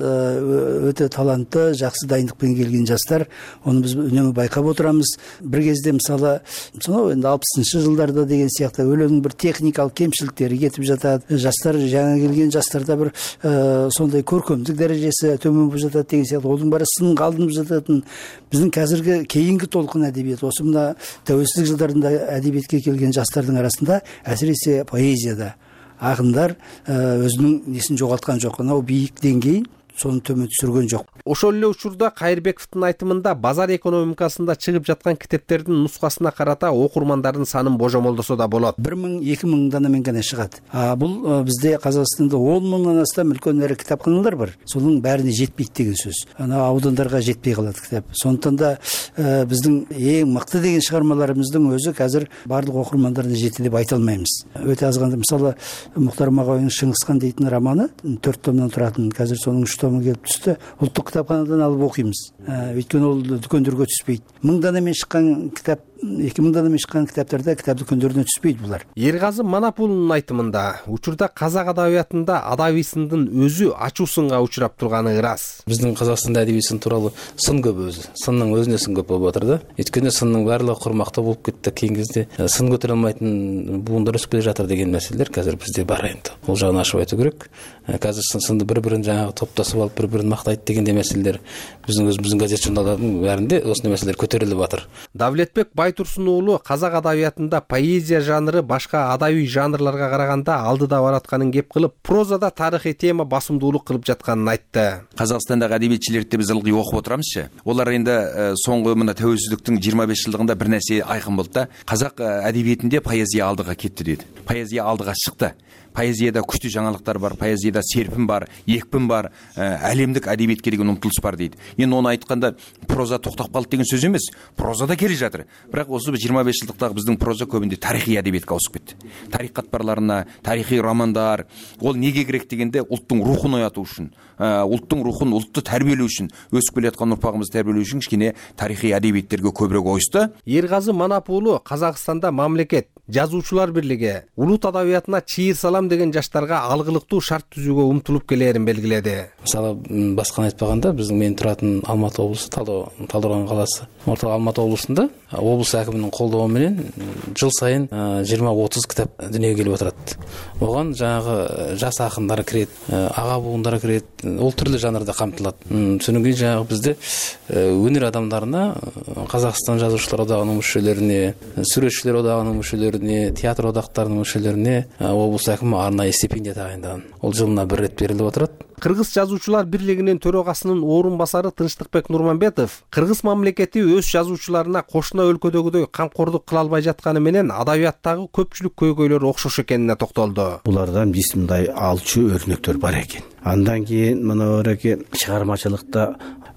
өтө талантты, жакшы дайындыкпен келген жаштар. Оны биз үнөмө байкап отурабыз. Бир кезде мисалы, энди 60-жылдарда деген сыяктуу өлеңдүн бир техникалык кемчиликтери кетип жатат. Жаштар жаңа келген жаштарда бир сондай көркөмдүк дарежеси төмөн болуп жатат деген сыяктуу. Онун баары сын калдынып жататын. Биздин казыркы кейинги толкун адебият, осы мына тәуелсиздик жылдарында әдебиетке келген жастардың арасында әсіресе поэзияда ақындар өзінің несін жоғалтқан жоқ, анау биік деңгейін соны төмен түсірген жоқ. Ошол эле учурда Кайырбековдун айтымында базар экономикасында чыгып жаткан китептердин нускасына карата окурмандардын санын божомолдосо да болот. 1000-2000 данамен гана чыгат. Бул бизде Казакстанда 10 мыңдан астам үлкөн эре китапканалар бар. Сонун бәрине жетпейт деген сөз. Ана аудандарга жетпей калат китап. Сондуктан да биздин эң мыкты деген чыгармаларыбыздын өзү азыр барлык окурмандарына жетти деп айта алмайбыз. Өтө аз гана мисалы Мухтар Магоевдин Шыңгыскан дейтин романы 4 томдон туратын, азыр сонун 3 тому келип түштү. Улуттук китапканадан алып окуйбуз. Өйткөнү ол дүкөндөргө түспейт. 1000 данамен чыккан китап, 2000 данамен чыккан китаптарда китап дүкөндөрүнө түспейт булар. Эргазы Манапулдун айтымында учурда казак адабиятында адабий сындын өзү ачуу сынга учурап турганы ырас. Биздин Казакстанда адабий сын тууралуу сын көп өзү. Сынның өзүнө сын көп болуп атыр да. Өйткөнү сынның баардыгы курмактуу болуп кетти. Кийинки кезде сын көтөрө алмайтын буундар өсүп келе жатыр деген маселелер азыр бизде бар энди. Бул жагын ашып айтуу керек. Азыр сынды бири-бирин жаңагы топтосуп алып бири-бирин мактайт дегендей маселелер биздин өзүбүздүн газет журналдардын баарында осундай маселелер көтөрүлүп атыр. Давлетбек Байтурсун уулу казак адабиятында поэзия жанры башка адабий жанрларга караганда алдыда баратканын кеп кылып, прозада тарыхый тема басымдуулук кылып жатканын айтты. Казакстандагы адебиетчилерди биз ылгый окуп отурамызчы. Олар энди соңку мына тәуелсиздиктин 25 жылдыгында бир нерсе айкын болду да. Казак адебиетинде поэзия алдыга кетти дейт. Поэзия алдыга чыкты. Поэзияда күчтүү жаңалыктар бар, поэзияда серпин бар, экпин бар, әлемдик адебиетке деген умтулуш бар дейт. Эми оны айтканда проза токтоп калды деген сөз эмес. Проза да келе жатыр. Бирок осы 25 жылдыктагы биздин проза көбүнчө тарыхый адебиетке ауысып кетти. Тарих катмарларына, тарыхый романдар, ол неге керек дегенде улуттун рухун оятуу үчүн, улуттун рухун, улутту тарбиялоо үчүн, өсүп келаткан урпагыбызды тарбиялоо үчүн кичине тарыхый адебиеттерге көбүрөөк ойусту. Эргазы Манапулу Казакстанда мамлекет жазуучулар бирлиги улут адабиятына чыйыр салам деген жаштарга алгылыктуу шарт түзүүгө умтулуп келерин белгиледи. Мисалы басканы айтпаганда биздин мен туратын Алматы облусу, Талдыкурган калаасы, Орто Алматы облусунда облус акиминин колдоо менен жыл сайын 20-30 китап дүнүйгө келип отурат. Огон жаңагы жас акындар кирет, ага буундар кирет, ол түрлүү жанрда камтылат. Сонун кийин жаңагы бизде өнөр адамдарына Казакстан жазуучулар одагынын мүчөлөрүнө, сүрөтчүлөр одагынын мүчөлөрүнө, театр одактарынын мүчөлөрүнө облус акими арнайы стипендия тагайындаган. Ол жылына бир рет берилип отурат. Кыргыз жазуучулар бирлигинин төрагасынын орун басары Тынчтыкбек Нурманбетов кыргыз мамлекети өз жазуучуларына кошуна өлкөдөгүдөй камкордук кыла албай жатканы менен адабияттагы көпчүлүк көйгөйлөр окшош экенине токтолду. Булардан биз мындай алчу өрнөктөр бар экен. Андан кийин мына ореке чыгармачылыкта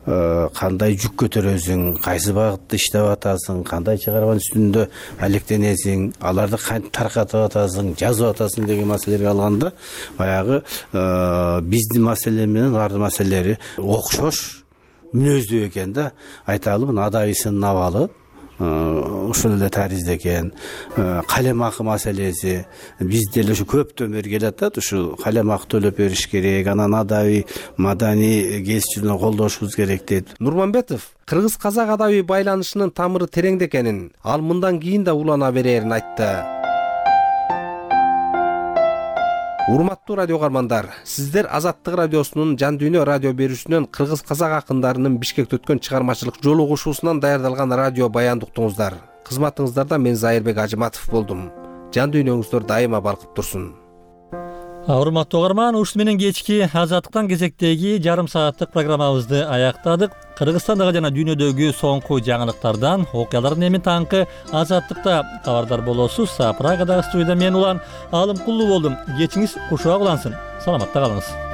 кандай жүк көтөрөсүң, кайсы багытта иштеп атасың, кандай чыгарманын үстүндө алектенесиң, аларды кантип таркатып атасың, жазып атасың деген маселелерге алганда баягы биздин маселе менен алардын маселелери окшош мүнөздүү экен да. Айталы мына адабий сындын абалы ушул эле таризде экен. Калем акы маселеси бизде эле ушу көптөн бери келатат. Ушу калем акы төлөп бериш керек, анан адабий маданий келишимди колдошубуз керек дейт. Нурманбетов кыргыз казак адабий байланышынын тамыры тереңде экенин, ал мындан кийин да улана берерин айтты. Урматтуу радио каармандар, сиздер Азаттык радиосунун Жан Дүйнө радио берүүсүнөн кыргыз казак акындарынын Бишкекте өткөн чыгармачылык жолугушуусунан даярдалган радио баянды уктуңуздар. Кызматыңыздарда мен Зайырбек Ажыматов болдум. Жан дүйнөңүздөр дайыма балкып турсун. Урматтуу угарман, ушул менен кечки Азаттыктан кезектеги жарым сааттык программабызды аяктадык. Кыргызстандагы жана дүйнөдөгү соңку жаңылыктардан, окуялардын эми таңкы Азаттыкта кабардар болосуз. Прагадагы студияда мен Улан Алымкулуу болдум. Кечиңиз кушуак улансын. Саламатта калыңыз.